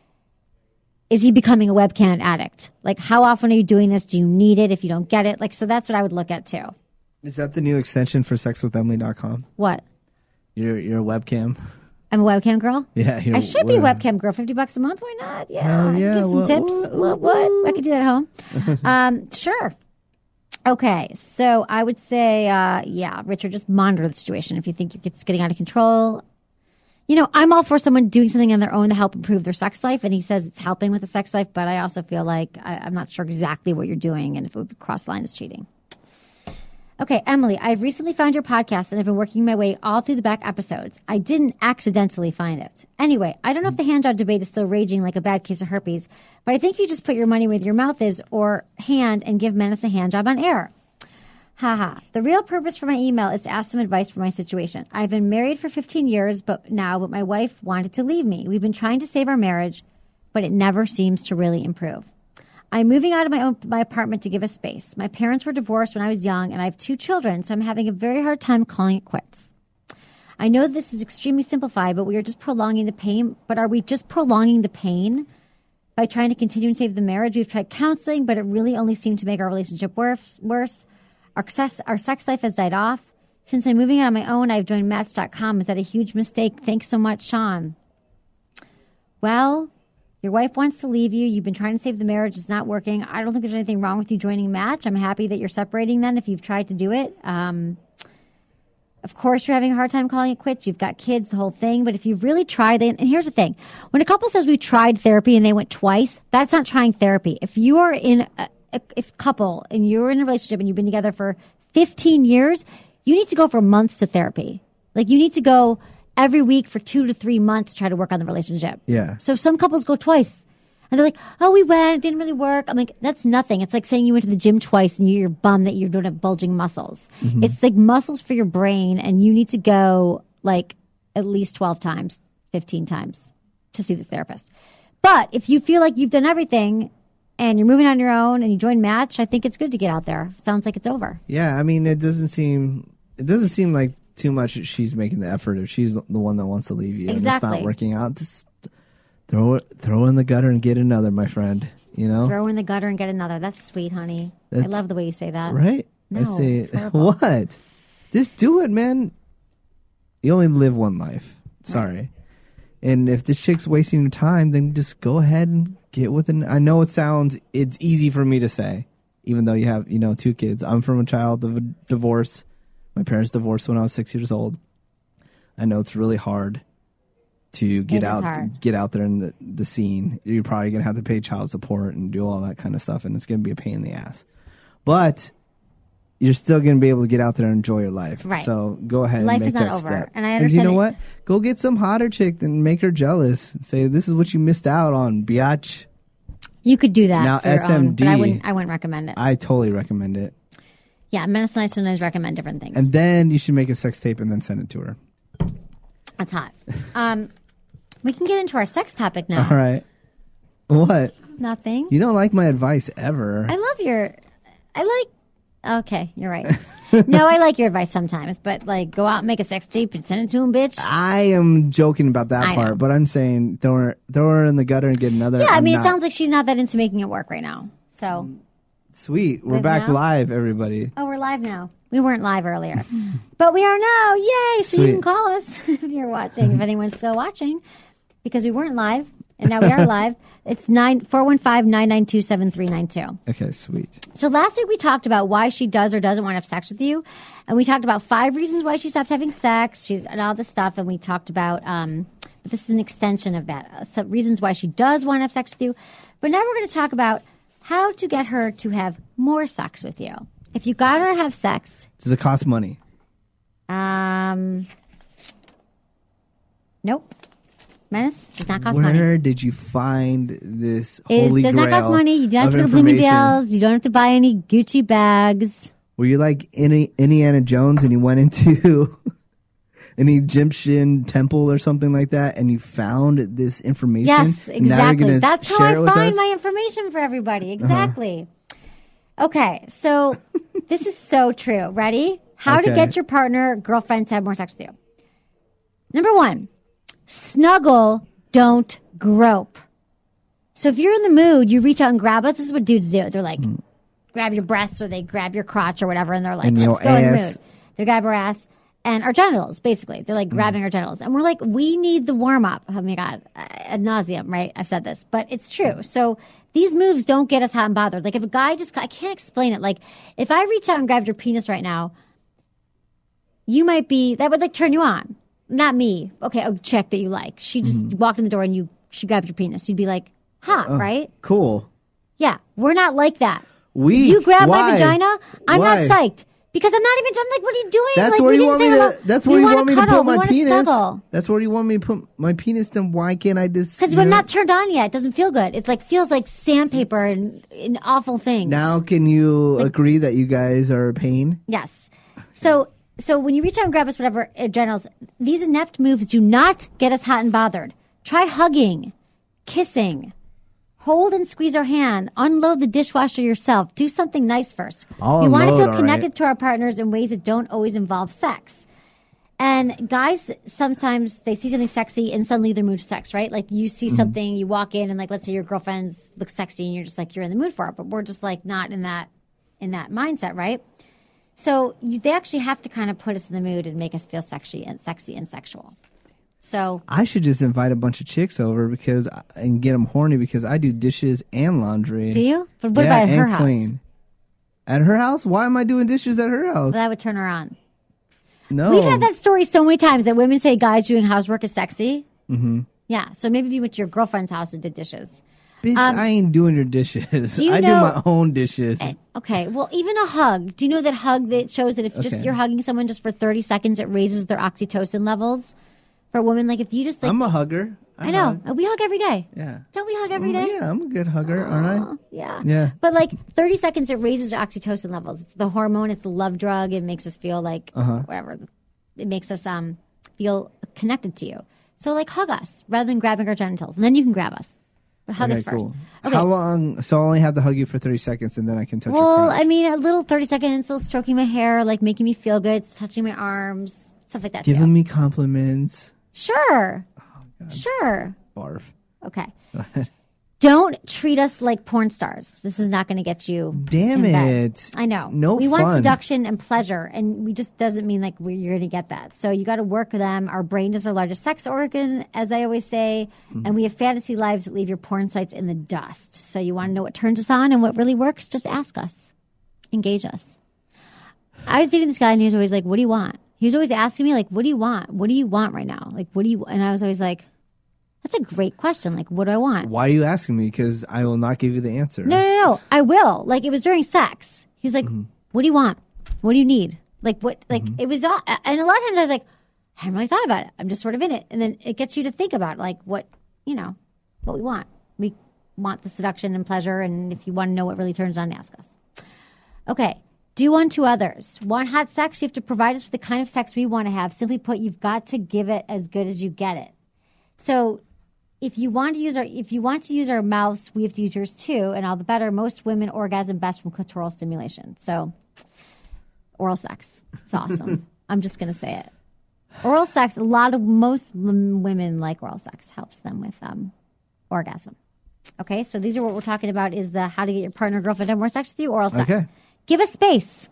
is he becoming a webcam addict? Like, how often are you doing this? Do you need it if you don't get it? Like, so that's what I would look at, too. Is that the new extension for sex with emily dot com? What? You're, you're a webcam? I'm a webcam girl? Yeah. You're, I should be a what- webcam girl. fifty bucks a month? Why not? Yeah. Hell yeah. Give some What- tips. what- What, what? I could do that at home. um, sure. Okay, so I would say, uh, yeah, Richard, just monitor the situation. If you think it's getting out of control, you know, I'm all for someone doing something on their own to help improve their sex life, and he says it's helping with the sex life, but I also feel like I, I'm not sure exactly what you're doing and if it would cross the line as cheating. Okay, Emily, I've recently found your podcast and I've been working my way all through the back episodes. I didn't accidentally find it. Anyway, I don't know if the hand job debate is still raging like a bad case of herpes, but I think you just put your money where your mouth is or hand and give Menace a hand job on air. Haha. The real purpose for my email is to ask some advice for my situation. I've been married for fifteen years but now, but my wife wanted to leave me. We've been trying to save our marriage, but it never seems to really improve. I'm moving out of my own my apartment to give us space. My parents were divorced when I was young, and I have two children, so I'm having a very hard time calling it quits. I know this is extremely simplified, but we are just prolonging the pain. But are we just prolonging the pain by trying to continue and save the marriage? We've tried counseling, but it really only seemed to make our relationship worse. worse. Our, sex, our sex life has died off. Since I'm moving out on my own, I've joined Match dot com. Is that a huge mistake? Thanks so much, Sean. Well... Your wife wants to leave you. You've been trying to save the marriage. It's not working. I don't think there's anything wrong with you joining Match. I'm happy that you're separating then if you've tried to do it. Um, of course, you're having a hard time calling it quits. You've got kids, the whole thing. But if you've really tried it, and here's the thing. When a couple says we tried therapy and they went twice, that's not trying therapy. If you are in a, a if couple and you're in a relationship and you've been together for fifteen years, you need to go for months to therapy. Like, you need to go every week for two to three months to try to work on the relationship. Yeah. So some couples go twice. And they're like, oh, we went, it didn't really work. I'm like, that's nothing. It's like saying you went to the gym twice and you're bummed that you don't have bulging muscles. Mm-hmm. It's like muscles for your brain, and you need to go like at least twelve times, fifteen times to see this therapist. But if you feel like you've done everything and you're moving on your own and you join Match, I think it's good to get out there. It sounds like it's over. Yeah, I mean, it doesn't seem it doesn't seem like too much she's making the effort if she's the one that wants to leave you. Exactly. And it's not working out. Just throw it, throw in the gutter and get another, my friend. You know? Throw in the gutter and get another. That's sweet, honey. That's, I love the way you say that. Right? No, I say, it's horrible. what? Just do it, man. You only live one life. Sorry. Right. And if this chick's wasting your time, then just go ahead and get with it. I know it sounds, it's easy for me to say, even though you have, you know, two kids. I'm from a child of a divorce. My parents divorced when I was six years old. I know it's really hard to get out hard. get out there in the, the scene. You're probably going to have to pay child support and do all that kind of stuff, and it's going to be a pain in the ass. But you're still going to be able to get out there and enjoy your life. Right. So go ahead Life and make is not that over. step. And I And understand you know it- what? Go get some hotter chick and make her jealous. Say, this is what you missed out on, biatch. You could do that Now, for your S M D, own, but I wouldn't, I wouldn't recommend it. I totally recommend it. Yeah, Menace and I sometimes recommend different things. And then you should make a sex tape and then send it to her. That's hot. Um, we can get into our sex topic now. All right. What? Nothing. You don't like my advice ever. I love your. I like. Okay, you're right. No, I like your advice sometimes, but like, go out and make a sex tape and send it to him, bitch. I am joking about that I know. part, but I'm saying throw her, throw her in the gutter and get another. Yeah, I I'm mean, not- it sounds like she's not that into making it work right now. So, Sweet. We're Live back now? live, everybody. oh, we're live now. We weren't live earlier, but we are now. Yay! So you Sweet. can call us if you're watching, if anyone's still watching, because we weren't live and now we are live. It's nine four one five nine nine two seven three nine two. Okay, sweet. So last week we talked about why she does or doesn't want to have sex with you, and we talked about five reasons why she stopped having sex. She's and all this stuff, and we talked about. Um, but this is an extension of that. Uh, some reasons why she does want to have sex with you, but now we're going to talk about how to get her to have more sex with you. If you gotta have sex, Does it cost money? um, nope. Menace does not cost Where money. did you find this It holy does not cost grail money. You don't have of to go to information? Bloomingdale's. You don't have to buy any Gucci bags. Were you like Indi- Indiana Jones and you went into an Egyptian temple or something like that and you found this information? Yes, Now you're exactly. gonna That's how share I it with find us? my information for everybody. Exactly. Okay, so this is so true. Ready? How to Okay. get your partner, girlfriend to have more sex with you. Number one, snuggle, don't grope. So if you're in the mood, you reach out and grab us. This is what dudes do. They're like, grab your breasts or they grab your crotch or whatever, and they're like, And let's your go in the ass. mood. They grab our ass and our genitals, basically. They're like grabbing our genitals. And we're like, we need the warm up. Oh my God, ad nauseum, right? I've said this, but it's true. So these moves don't get us hot and bothered. Like if a guy just, I can't explain it. Like if I reach out and grabbed your penis right now, you might be, that would like turn you on. Not me. Okay, a chick that you like. She just Mm-hmm. walked in the door and you, she grabbed your penis. You'd be like, hot, right? Cool. Yeah, we're not like that. We. You grab Why? my vagina, I'm Why? not psyched. Because I'm not even, I'm like, what are you doing? That's like, where we you didn't want say me hello. to. That's We where you wanna want me to cuddle. put We my wanna penis. snuggle. That's where you want me to put my penis. Then why can't I just? Because you we're know- not turned on yet. It doesn't feel good. It like feels like sandpaper and, and awful things. Now, can you agree that you guys are a pain? Yes. So so when you reach out and grab us, whatever, uh, genitals, these inept moves do not get us hot and bothered. Try hugging, kissing, hold and squeeze our hand, unload the dishwasher yourself. Do something nice first. I'll we want to unload, feel all connected right. to our partners in ways that don't always involve sex. And guys, sometimes they see something sexy and suddenly they're moved to sex, right? Like you see something, you walk in and like, let's say your girlfriend's looks sexy and you're just like, you're in the mood for it. But we're just like not in that, in that mindset, right? So you, they actually have to kind of put us in the mood and make us feel sexy and sexy and sexual. So I should just invite a bunch of chicks over because and get them horny because I do dishes and laundry. do you? But what yeah, about at her and house? clean. At her house? Why am I doing dishes at her house? That would turn her on. no. We've had that story so many times that women say guys doing housework is sexy. Mm-hmm. Yeah. So maybe if you went to your girlfriend's house and did dishes. Bitch, Um, I ain't doing your dishes. do you I know- do my own dishes. Okay. Well, even a hug. Do you know that hug that shows that if just Okay. you're hugging someone just for thirty seconds, it raises their oxytocin levels? For women, like if you just like, I'm a hugger. I know. hug. We hug every day. Yeah. Don't we hug every Oh, day? yeah, I'm a good hugger, aren't I? Yeah. Yeah. But like thirty seconds, it raises our oxytocin levels. It's the hormone. It's the love drug. It makes us feel like Uh-huh. whatever. It makes us um feel connected to you. So like hug us rather than grabbing our genitals, and then you can grab us. But hug Okay, us first. cool. Okay. How long? So I only have to hug you for thirty seconds, and then I can touch your Well, crotch. I mean, a little thirty seconds, little stroking my hair, like making me feel good, touching my arms, stuff like that too. Giving me compliments. Sure. Oh, Sure. Barf. Okay. Don't treat us like porn stars. This is not going to get you. Damn in bed. it. I know. No We want fun. seduction and pleasure, and we just doesn't mean like we you're going to get that. So you got to work them. Our brain is our largest sex organ, as I always say, Mm-hmm. and we have fantasy lives that leave your porn sites in the dust. So you want to know what turns us on and what really works? Just ask us, engage us. I was dating this guy, and he was always like, "What do you want?" He was always asking me like, "What do you want? What do you want right now? Like, what do you?" And I was always like, "That's a great question. Like, what do I want?" Why are you asking me? Because I will not give you the answer. No, no, no. I will. Like it was during sex. He was like, "What do you want? What do you need?" Like what? Like it was. All, and a lot of times I was like, "I haven't really thought about it. I'm just sort of in it." And then it gets you to think about like what you know, what we want. We want the seduction and pleasure. And if you want to know what really turns on, ask us. Okay. Do unto others. Want hot sex? You have to provide us with the kind of sex we want to have. Simply put, you've got to give it as good as you get it. So if you want to use our if you want to use our mouths, we have to use yours too, and all the better. Most women orgasm best from clitoral stimulation. So oral sex. It's awesome. I'm just gonna say it. Oral sex, a lot of most m- women like oral sex, helps them with um, orgasm. Okay, so these are what we're talking about is the how to get your partner or girlfriend to have more sex with you, oral sex. Okay. Give us space.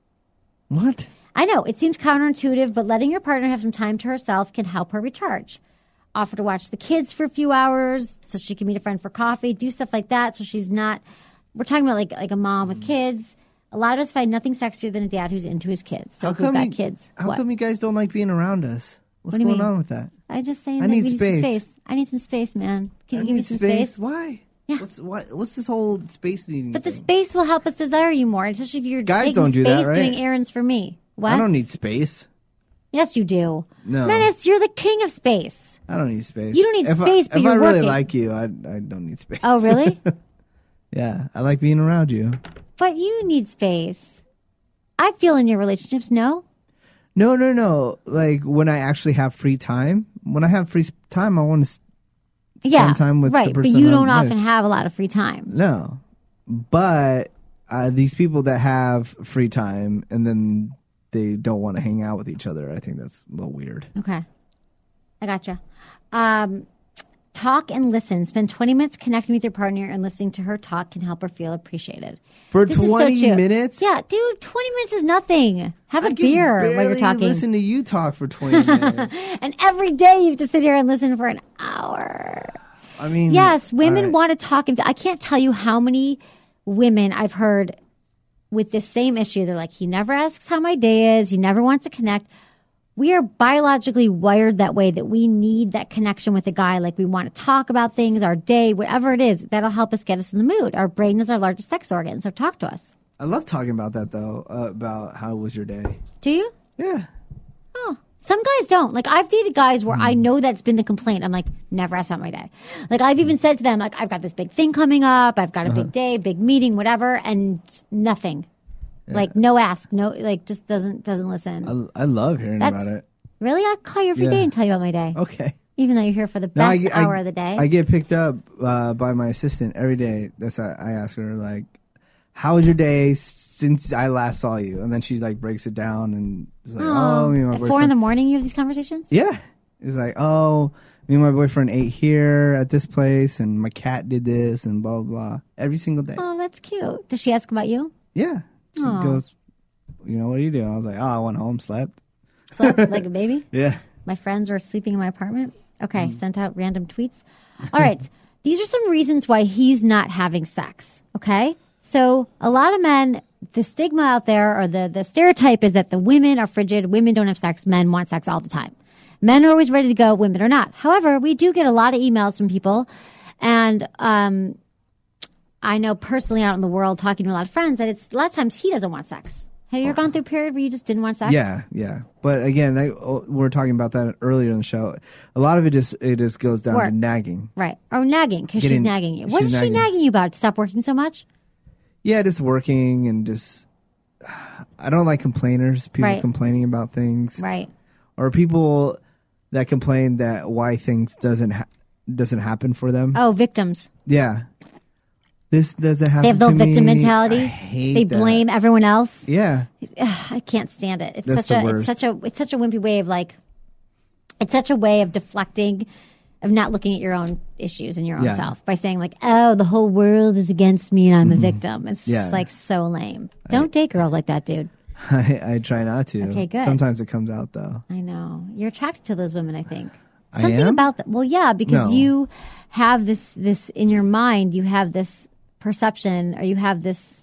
What? I know, it seems counterintuitive, but letting your partner have some time to herself can help her recharge. Offer to watch the kids for a few hours so she can meet a friend for coffee, do stuff like that so she's not – we're talking about like like a mom with kids. A lot of us find nothing sexier than a dad who's into his kids. So How if we've come got you, kids. How what? come you guys don't like being around us? What's What do you going mean? on with that? I just saying I that need we need space. some space. I need some space, man. Can you I give me need some space. space? Why? Yeah. What's what? What's this whole space needing? But the thing? space will help us desire you more, especially if you're Guys taking don't do that, space right? doing errands for me. What? I don't need space. Yes, you do. No. Menace, you're the king of space. I don't need space. You don't need if space, I, but if you're I really working. like you, I I don't need space. Oh, really? Yeah, I like being around you. But you need space. I feel in your relationships, no? No, no, no. Like when I actually have free time. When I have free s- time, I want to spend Yeah, time with right. the But person. you I'm don't with. often have a lot of free time. No, but uh, these people that have free time and then they don't want to hang out with each other, I think that's a little weird. Okay. I gotcha. Um, talk and listen. Spend twenty minutes connecting with your partner and listening to her talk can help her feel appreciated. For This is so twenty true. minutes? Yeah, dude, twenty minutes is nothing. Have a I can beer while you're barely talking. Listen to you talk for twenty minutes. And every day you have to sit here and listen for an hour. I mean, Yes, women all right. want to talk. And I can't tell you how many women I've heard with this same issue. They're like, he never asks how my day is. He never wants to connect. We are biologically wired that way, that we need that connection with a guy. Like we want to talk about things, our day, whatever it is. That'll help us get us in the mood. Our brain is our largest sex organ. So talk to us. I love talking about that though. Uh, about how was your day? Do you? Yeah. Oh, some guys don't. Like I've dated guys where Hmm. I know that's been the complaint. I'm like, never ask about my day. Like I've even said to them, like, I've got this big thing coming up. I've got a Uh-huh. big day, big meeting, whatever, and nothing. Like no ask, no, like just doesn't doesn't listen. I, I love hearing That's- about it. Really, I'll call you every day Yeah. and tell you about my day, Okay. even though you're here for the No, I best get- I- hour of the day. I get picked up uh, by my assistant every day. That's how I ask her like, "How was your day since I last saw you?" And then she like breaks it down and is like, Aw. "Oh, me and my At boyfriend." four in the morning, you have these conversations. Yeah, it's like, "Oh, me and my boyfriend ate here at this place, and my cat did this, and blah blah blah." Every single day. Oh, that's cute. Does she ask about you? Yeah. She Aw. goes, "You know what do you do?" I was like, "Oh, I went home, slept." Slept like a baby. Yeah. My friends were sleeping in my apartment. Okay, sent out random tweets. All right. These are some reasons why he's not having sex. Okay. So a lot of men, the stigma out there or the, the stereotype is that the women are frigid, women don't have sex, men want sex all the time. Men are always ready to go, women are not. However, we do get a lot of emails from people, and um, I know personally out in the world talking to a lot of friends that it's a lot of times he doesn't want sex. Have you ever gone through a period where you just didn't want sex? Yeah, yeah. But again, they, oh, we were talking about that earlier in the show. A lot of it just it just goes down Work. to nagging. Right. Or nagging, because she's Getting- nagging you. What she's is she nagging. nagging you about? Stop working so much? Yeah, just working and just. I don't like complainers. People Right. complaining about things, Right. or people that complain that why things doesn't ha- doesn't happen for them. Oh, victims. Yeah, this doesn't happen. They have the to victim me. mentality. I hate They that. blame everyone else. Yeah, Ugh, I can't stand it. It's That's such the a worst. it's such a it's such a wimpy way of like it's such a way of deflecting, of not looking at your own issues and your own Yeah. self by saying like, oh, the whole world is against me and I'm a victim. It's Yeah. just like so lame. Don't date girls like that, dude. I, I try not to. Okay, good. Sometimes it comes out though. I know. You're attracted to those women, I think. I Something am? about that. Well, yeah, because No. you have this this in your mind, you have this perception, or you have this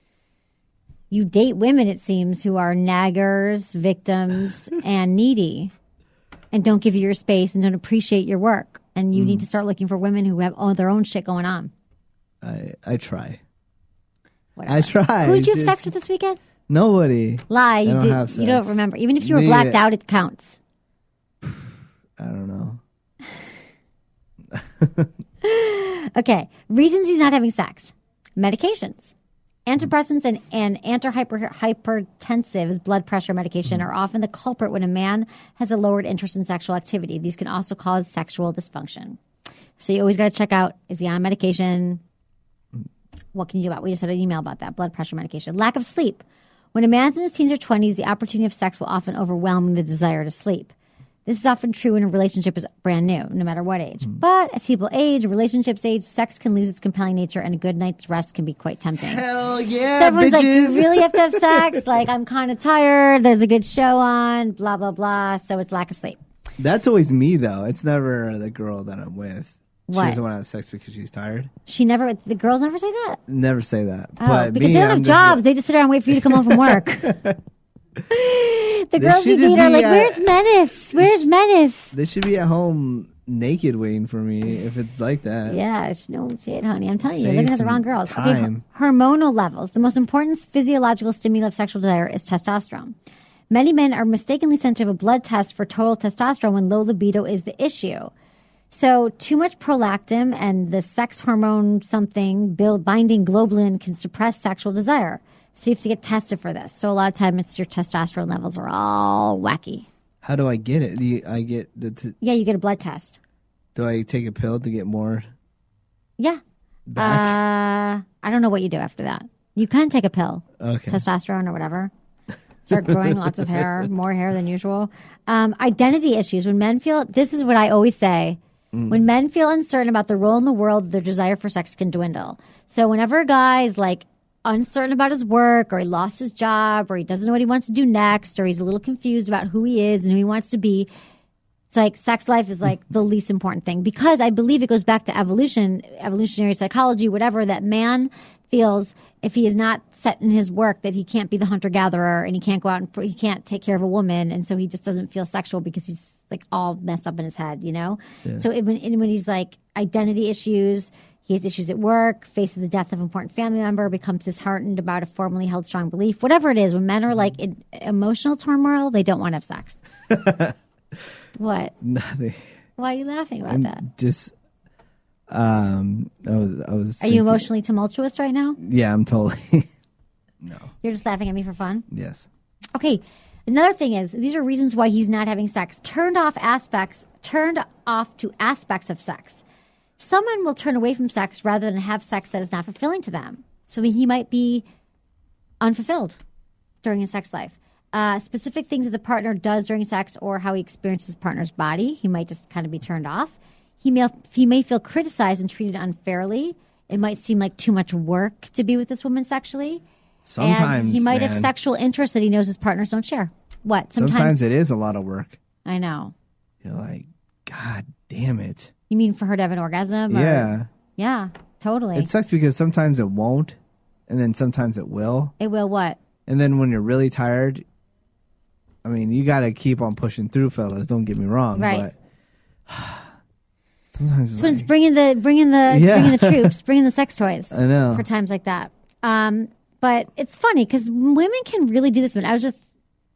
you date women, it seems, who are naggers, victims, and needy, and don't give you your space and don't appreciate your work. And you Mm. need to start looking for women who have all their own shit going on. I I try. Whatever. I try. Who did you have It's sex just- with this weekend? Lie. Lie. You don't did. have You don't sex. remember. Even if you were They- blacked out, it counts. I don't know. Okay. Reasons he's not having sex. Medications. Antidepressants and, and antihypertensive blood pressure medication are often the culprit when a man has a lowered interest in sexual activity. These can also cause sexual dysfunction. So you always got to check out, is he on medication? What can you do about it? We just had an email about that, blood pressure medication. Lack of sleep. When a man's in his teens or twenties, the opportunity of sex will often overwhelm the desire to sleep. This is often true when a relationship is brand new, no matter what age. But as people age, relationships age, sex can lose its compelling nature, and a good night's rest can be quite tempting. Hell yeah, So everyone's like, do bitches. you really have to have sex? Like, I'm kind of tired. There's a good show on, blah, blah, blah. So it's lack of sleep. That's always me though. It's never the girl that I'm with. What? She doesn't want to have sex because she's tired. She never, the girls never say that. Never say that. Oh, but because me, they don't I'm have just jobs. like- They just sit around and wait for you to come home from work. The girls you should just date are be like, at- where's Menace? Where's Menace? They should be at home naked waiting for me if it's like that. Yeah, it's no shit, honey. I'm telling you, Save you're looking at the some wrong girls. time. Okay, hormonal levels. The most important physiological stimulus of sexual desire is testosterone. Many men are mistakenly sent to have a blood test for total testosterone when low libido is the issue. So too much prolactin and the sex hormone something build binding globulin can suppress sexual desire. So you have to get tested for this. So a lot of times it's your testosterone levels are all wacky. How do I get it? Do you, I get the? T- Yeah, you get a blood test. do I take a pill to get more? Yeah. Back? Uh, I don't know what you do after that. You can take a pill, Okay. testosterone or whatever. Start growing lots of hair, more hair than usual. Um, identity issues. When men feel, this is what I always say. Mm. When men feel uncertain about their role in the world, their desire for sex can dwindle. So whenever a guy is like uncertain about his work, or he lost his job, or he doesn't know what he wants to do next, or he's a little confused about who he is and who he wants to be, it's like sex life is like the least important thing, because I believe it goes back to evolution, evolutionary psychology, whatever, that man feels if he is not set in his work that he can't be the hunter-gatherer and he can't go out and he can't take care of a woman, and so he just doesn't feel sexual because he's like all messed up in his head, you know? Yeah. So it, when, when he's like identity issues, he has issues at work, faces the death of an important family member, becomes disheartened about a formerly held strong belief, whatever it is, when men are like in emotional turmoil, they don't want to have sex. What? Nothing. Why are you laughing about I'm that? Just, um, I was, I was. Are you thinking- emotionally tumultuous right now? Yeah, I'm totally. No. You're just laughing at me for fun? Yes. Okay. Another thing is, these are reasons why he's not having sex. Turned off aspects, turned off to aspects of sex. Some men will turn away from sex rather than have sex that is not fulfilling to them. So he might be unfulfilled during his sex life. Uh, specific things that the partner does during sex or how he experiences his partner's body, he might just kind of be turned off. He may, he may feel criticized and treated unfairly. It might seem like too much work to be with this woman sexually. Sometimes and he might man. have sexual interests that he knows his partners don't share. What? Sometimes, Sometimes it is a lot of work. I know. You're like, God damn it. You mean for her to have an orgasm? Or, Yeah. Yeah, totally. It sucks because sometimes it won't, and then sometimes it will. It will what? And then when you're really tired, I mean, you got to keep on pushing through, fellas. Don't get me wrong. Right. But sometimes So it's when it's like, bringing the bringing the Yeah. bringing the troops, bringing the sex toys. I know. For times like that. Um, but it's funny because women can really do this. When I was with,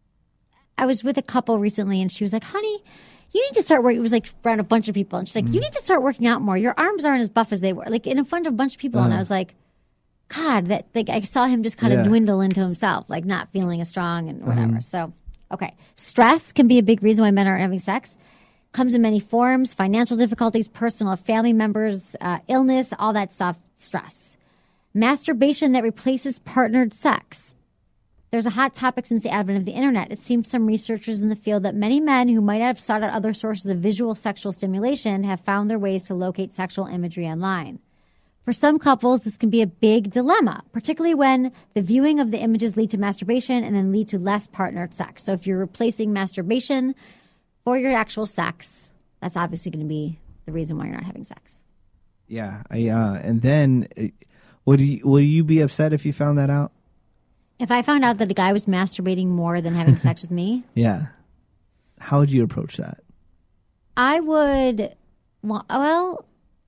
I was with a couple recently, and she was like, "Honey, you need to start working." It was like around a bunch of people, and she's like, Mm. "You need to start working out more. Your arms aren't as buff as they were." Like in front of a bunch of people, and I Uh-huh. was like, "God, that like I saw him just kind of Yeah. dwindle into himself, like not feeling as strong and whatever." Uh-huh. So, okay, stress can be a big reason why men aren't having sex. Comes in many forms: financial difficulties, personal, family members, uh, illness, all that stuff. Stress. Masturbation that replaces partnered sex. There's a hot topic since the advent of the internet. It seems some researchers in the field that many men who might have sought out other sources of visual sexual stimulation have found their ways to locate sexual imagery online. For some couples, this can be a big dilemma, particularly when the viewing of the images lead to masturbation and then lead to less partnered sex. So if you're replacing masturbation for your actual sex, that's obviously going to be the reason why you're not having sex. Yeah. I, uh, and then uh, would you, would you be upset if you found that out? If I found out that a guy was masturbating more than having sex with me, Yeah. How would you approach that? I would, well, well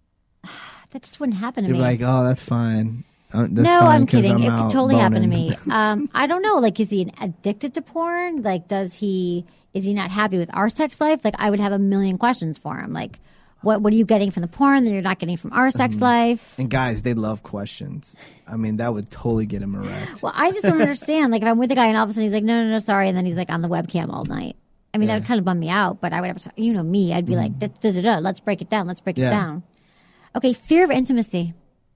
that just wouldn't happen to You're me. like, oh, that's fine. Uh, that's no, fine I'm 'cause kidding. I'm It out could totally happen to boning. me. Um, I don't know. Like, is he addicted to porn? Like, does he, is he not happy with our sex life? Like, I would have a million questions for him. Like, what, what are you getting from the porn that you're not getting from our sex Mm-hmm. life? And guys, they love questions. I mean, that would totally get him erect. Well, I just don't understand. Like, if I'm with a guy and all of a sudden he's like, no, no, no, sorry. And then he's like on the webcam all night. I mean, Yeah. that would kind of bum me out, but I would have to, you know me, I'd be like, da, da, da, da, let's break it down. Let's break Yeah. it down. Okay, fear of intimacy.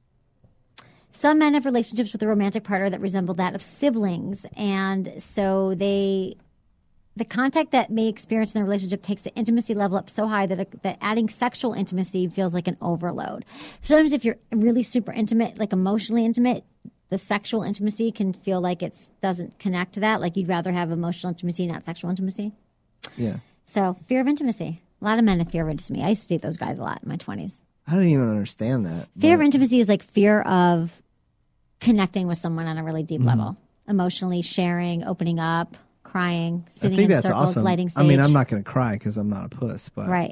Some men have relationships with a romantic partner that resemble that of siblings. And so they, the contact that may experience in the relationship takes the intimacy level up so high that, that adding sexual intimacy feels like an overload. Sometimes if you're really super intimate, like emotionally intimate, the sexual intimacy can feel like it doesn't connect to that. Like you'd rather have emotional intimacy, not sexual intimacy. Yeah. So fear of intimacy. A lot of men have fear of intimacy. I used to date those guys a lot in my twenties. I don't even understand that. Fear of but- intimacy is like fear of connecting with someone on a really deep Mm-hmm. level, emotionally sharing, opening up, crying, I sitting think in that's circles, awesome. lighting sage. I mean, I'm not going to cry because I'm not a puss, but right.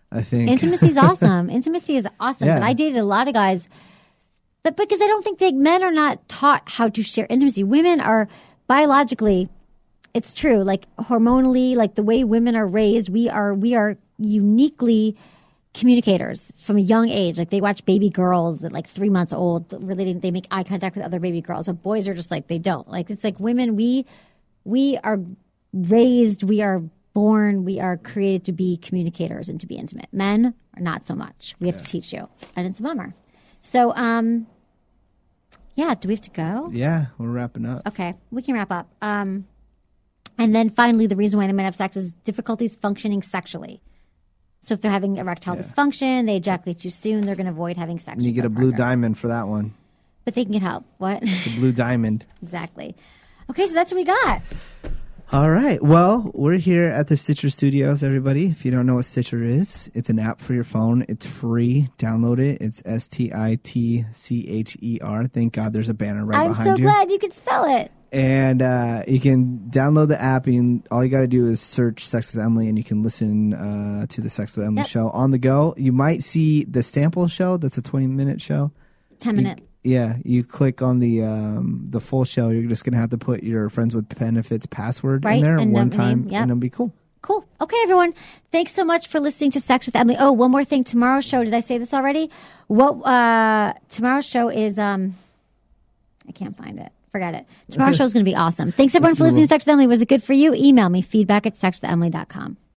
I think. Intimacy is awesome. Intimacy is awesome. Yeah. But I dated a lot of guys that because I don't think they, men are not taught how to share intimacy. Women are biologically, it's true, like hormonally, like the way women are raised, we are we are uniquely communicators from a young age. Like they watch baby girls at like three months old relating, they make eye contact with other baby girls. But boys are just like they don't. Like it's like women, we we are raised, we are born, we are created to be communicators and to be intimate. Men are not so much. We have yeah. to teach you. And it's a bummer. So um yeah, do we have to go? Yeah, we're wrapping up. Okay, we can wrap up. Um and then finally the reason why they might have sex is difficulties functioning sexually. So if they're having erectile yeah. dysfunction, they ejaculate too soon, they're going to avoid having sex. And you with get a their blue partner. diamond for that one. But they can get help. What? The blue diamond. Exactly. Okay, so that's what we got. All right. Well, we're here at the Stitcher Studios, everybody. If you don't know what Stitcher is, it's an app for your phone. It's free. Download it. It's S T I T C H E R. Thank God there's a banner right I'm behind so you. glad you could spell it. And uh, you can download the app, and all you got to do is search Sex with Emily, and you can listen uh, to the Sex with Emily Yep. show on the go. You might see the sample show. That's a twenty-minute show. ten minute. You, yeah. You click on the um, the full show. You're just going to have to put your Friends with Benefits password Right, in there and one the time, name, yep. and it'll be cool. Cool. Okay, everyone. Thanks so much for listening to Sex with Emily. Oh, one more thing. Tomorrow's show, did I say this already? What uh, tomorrow's show is, um, I can't find it. Forget it. Tomorrow's show is going to be awesome. Thanks, everyone, for listening to Sex with Emily. Was it good for you? Email me, feedback at sex with emily dot com.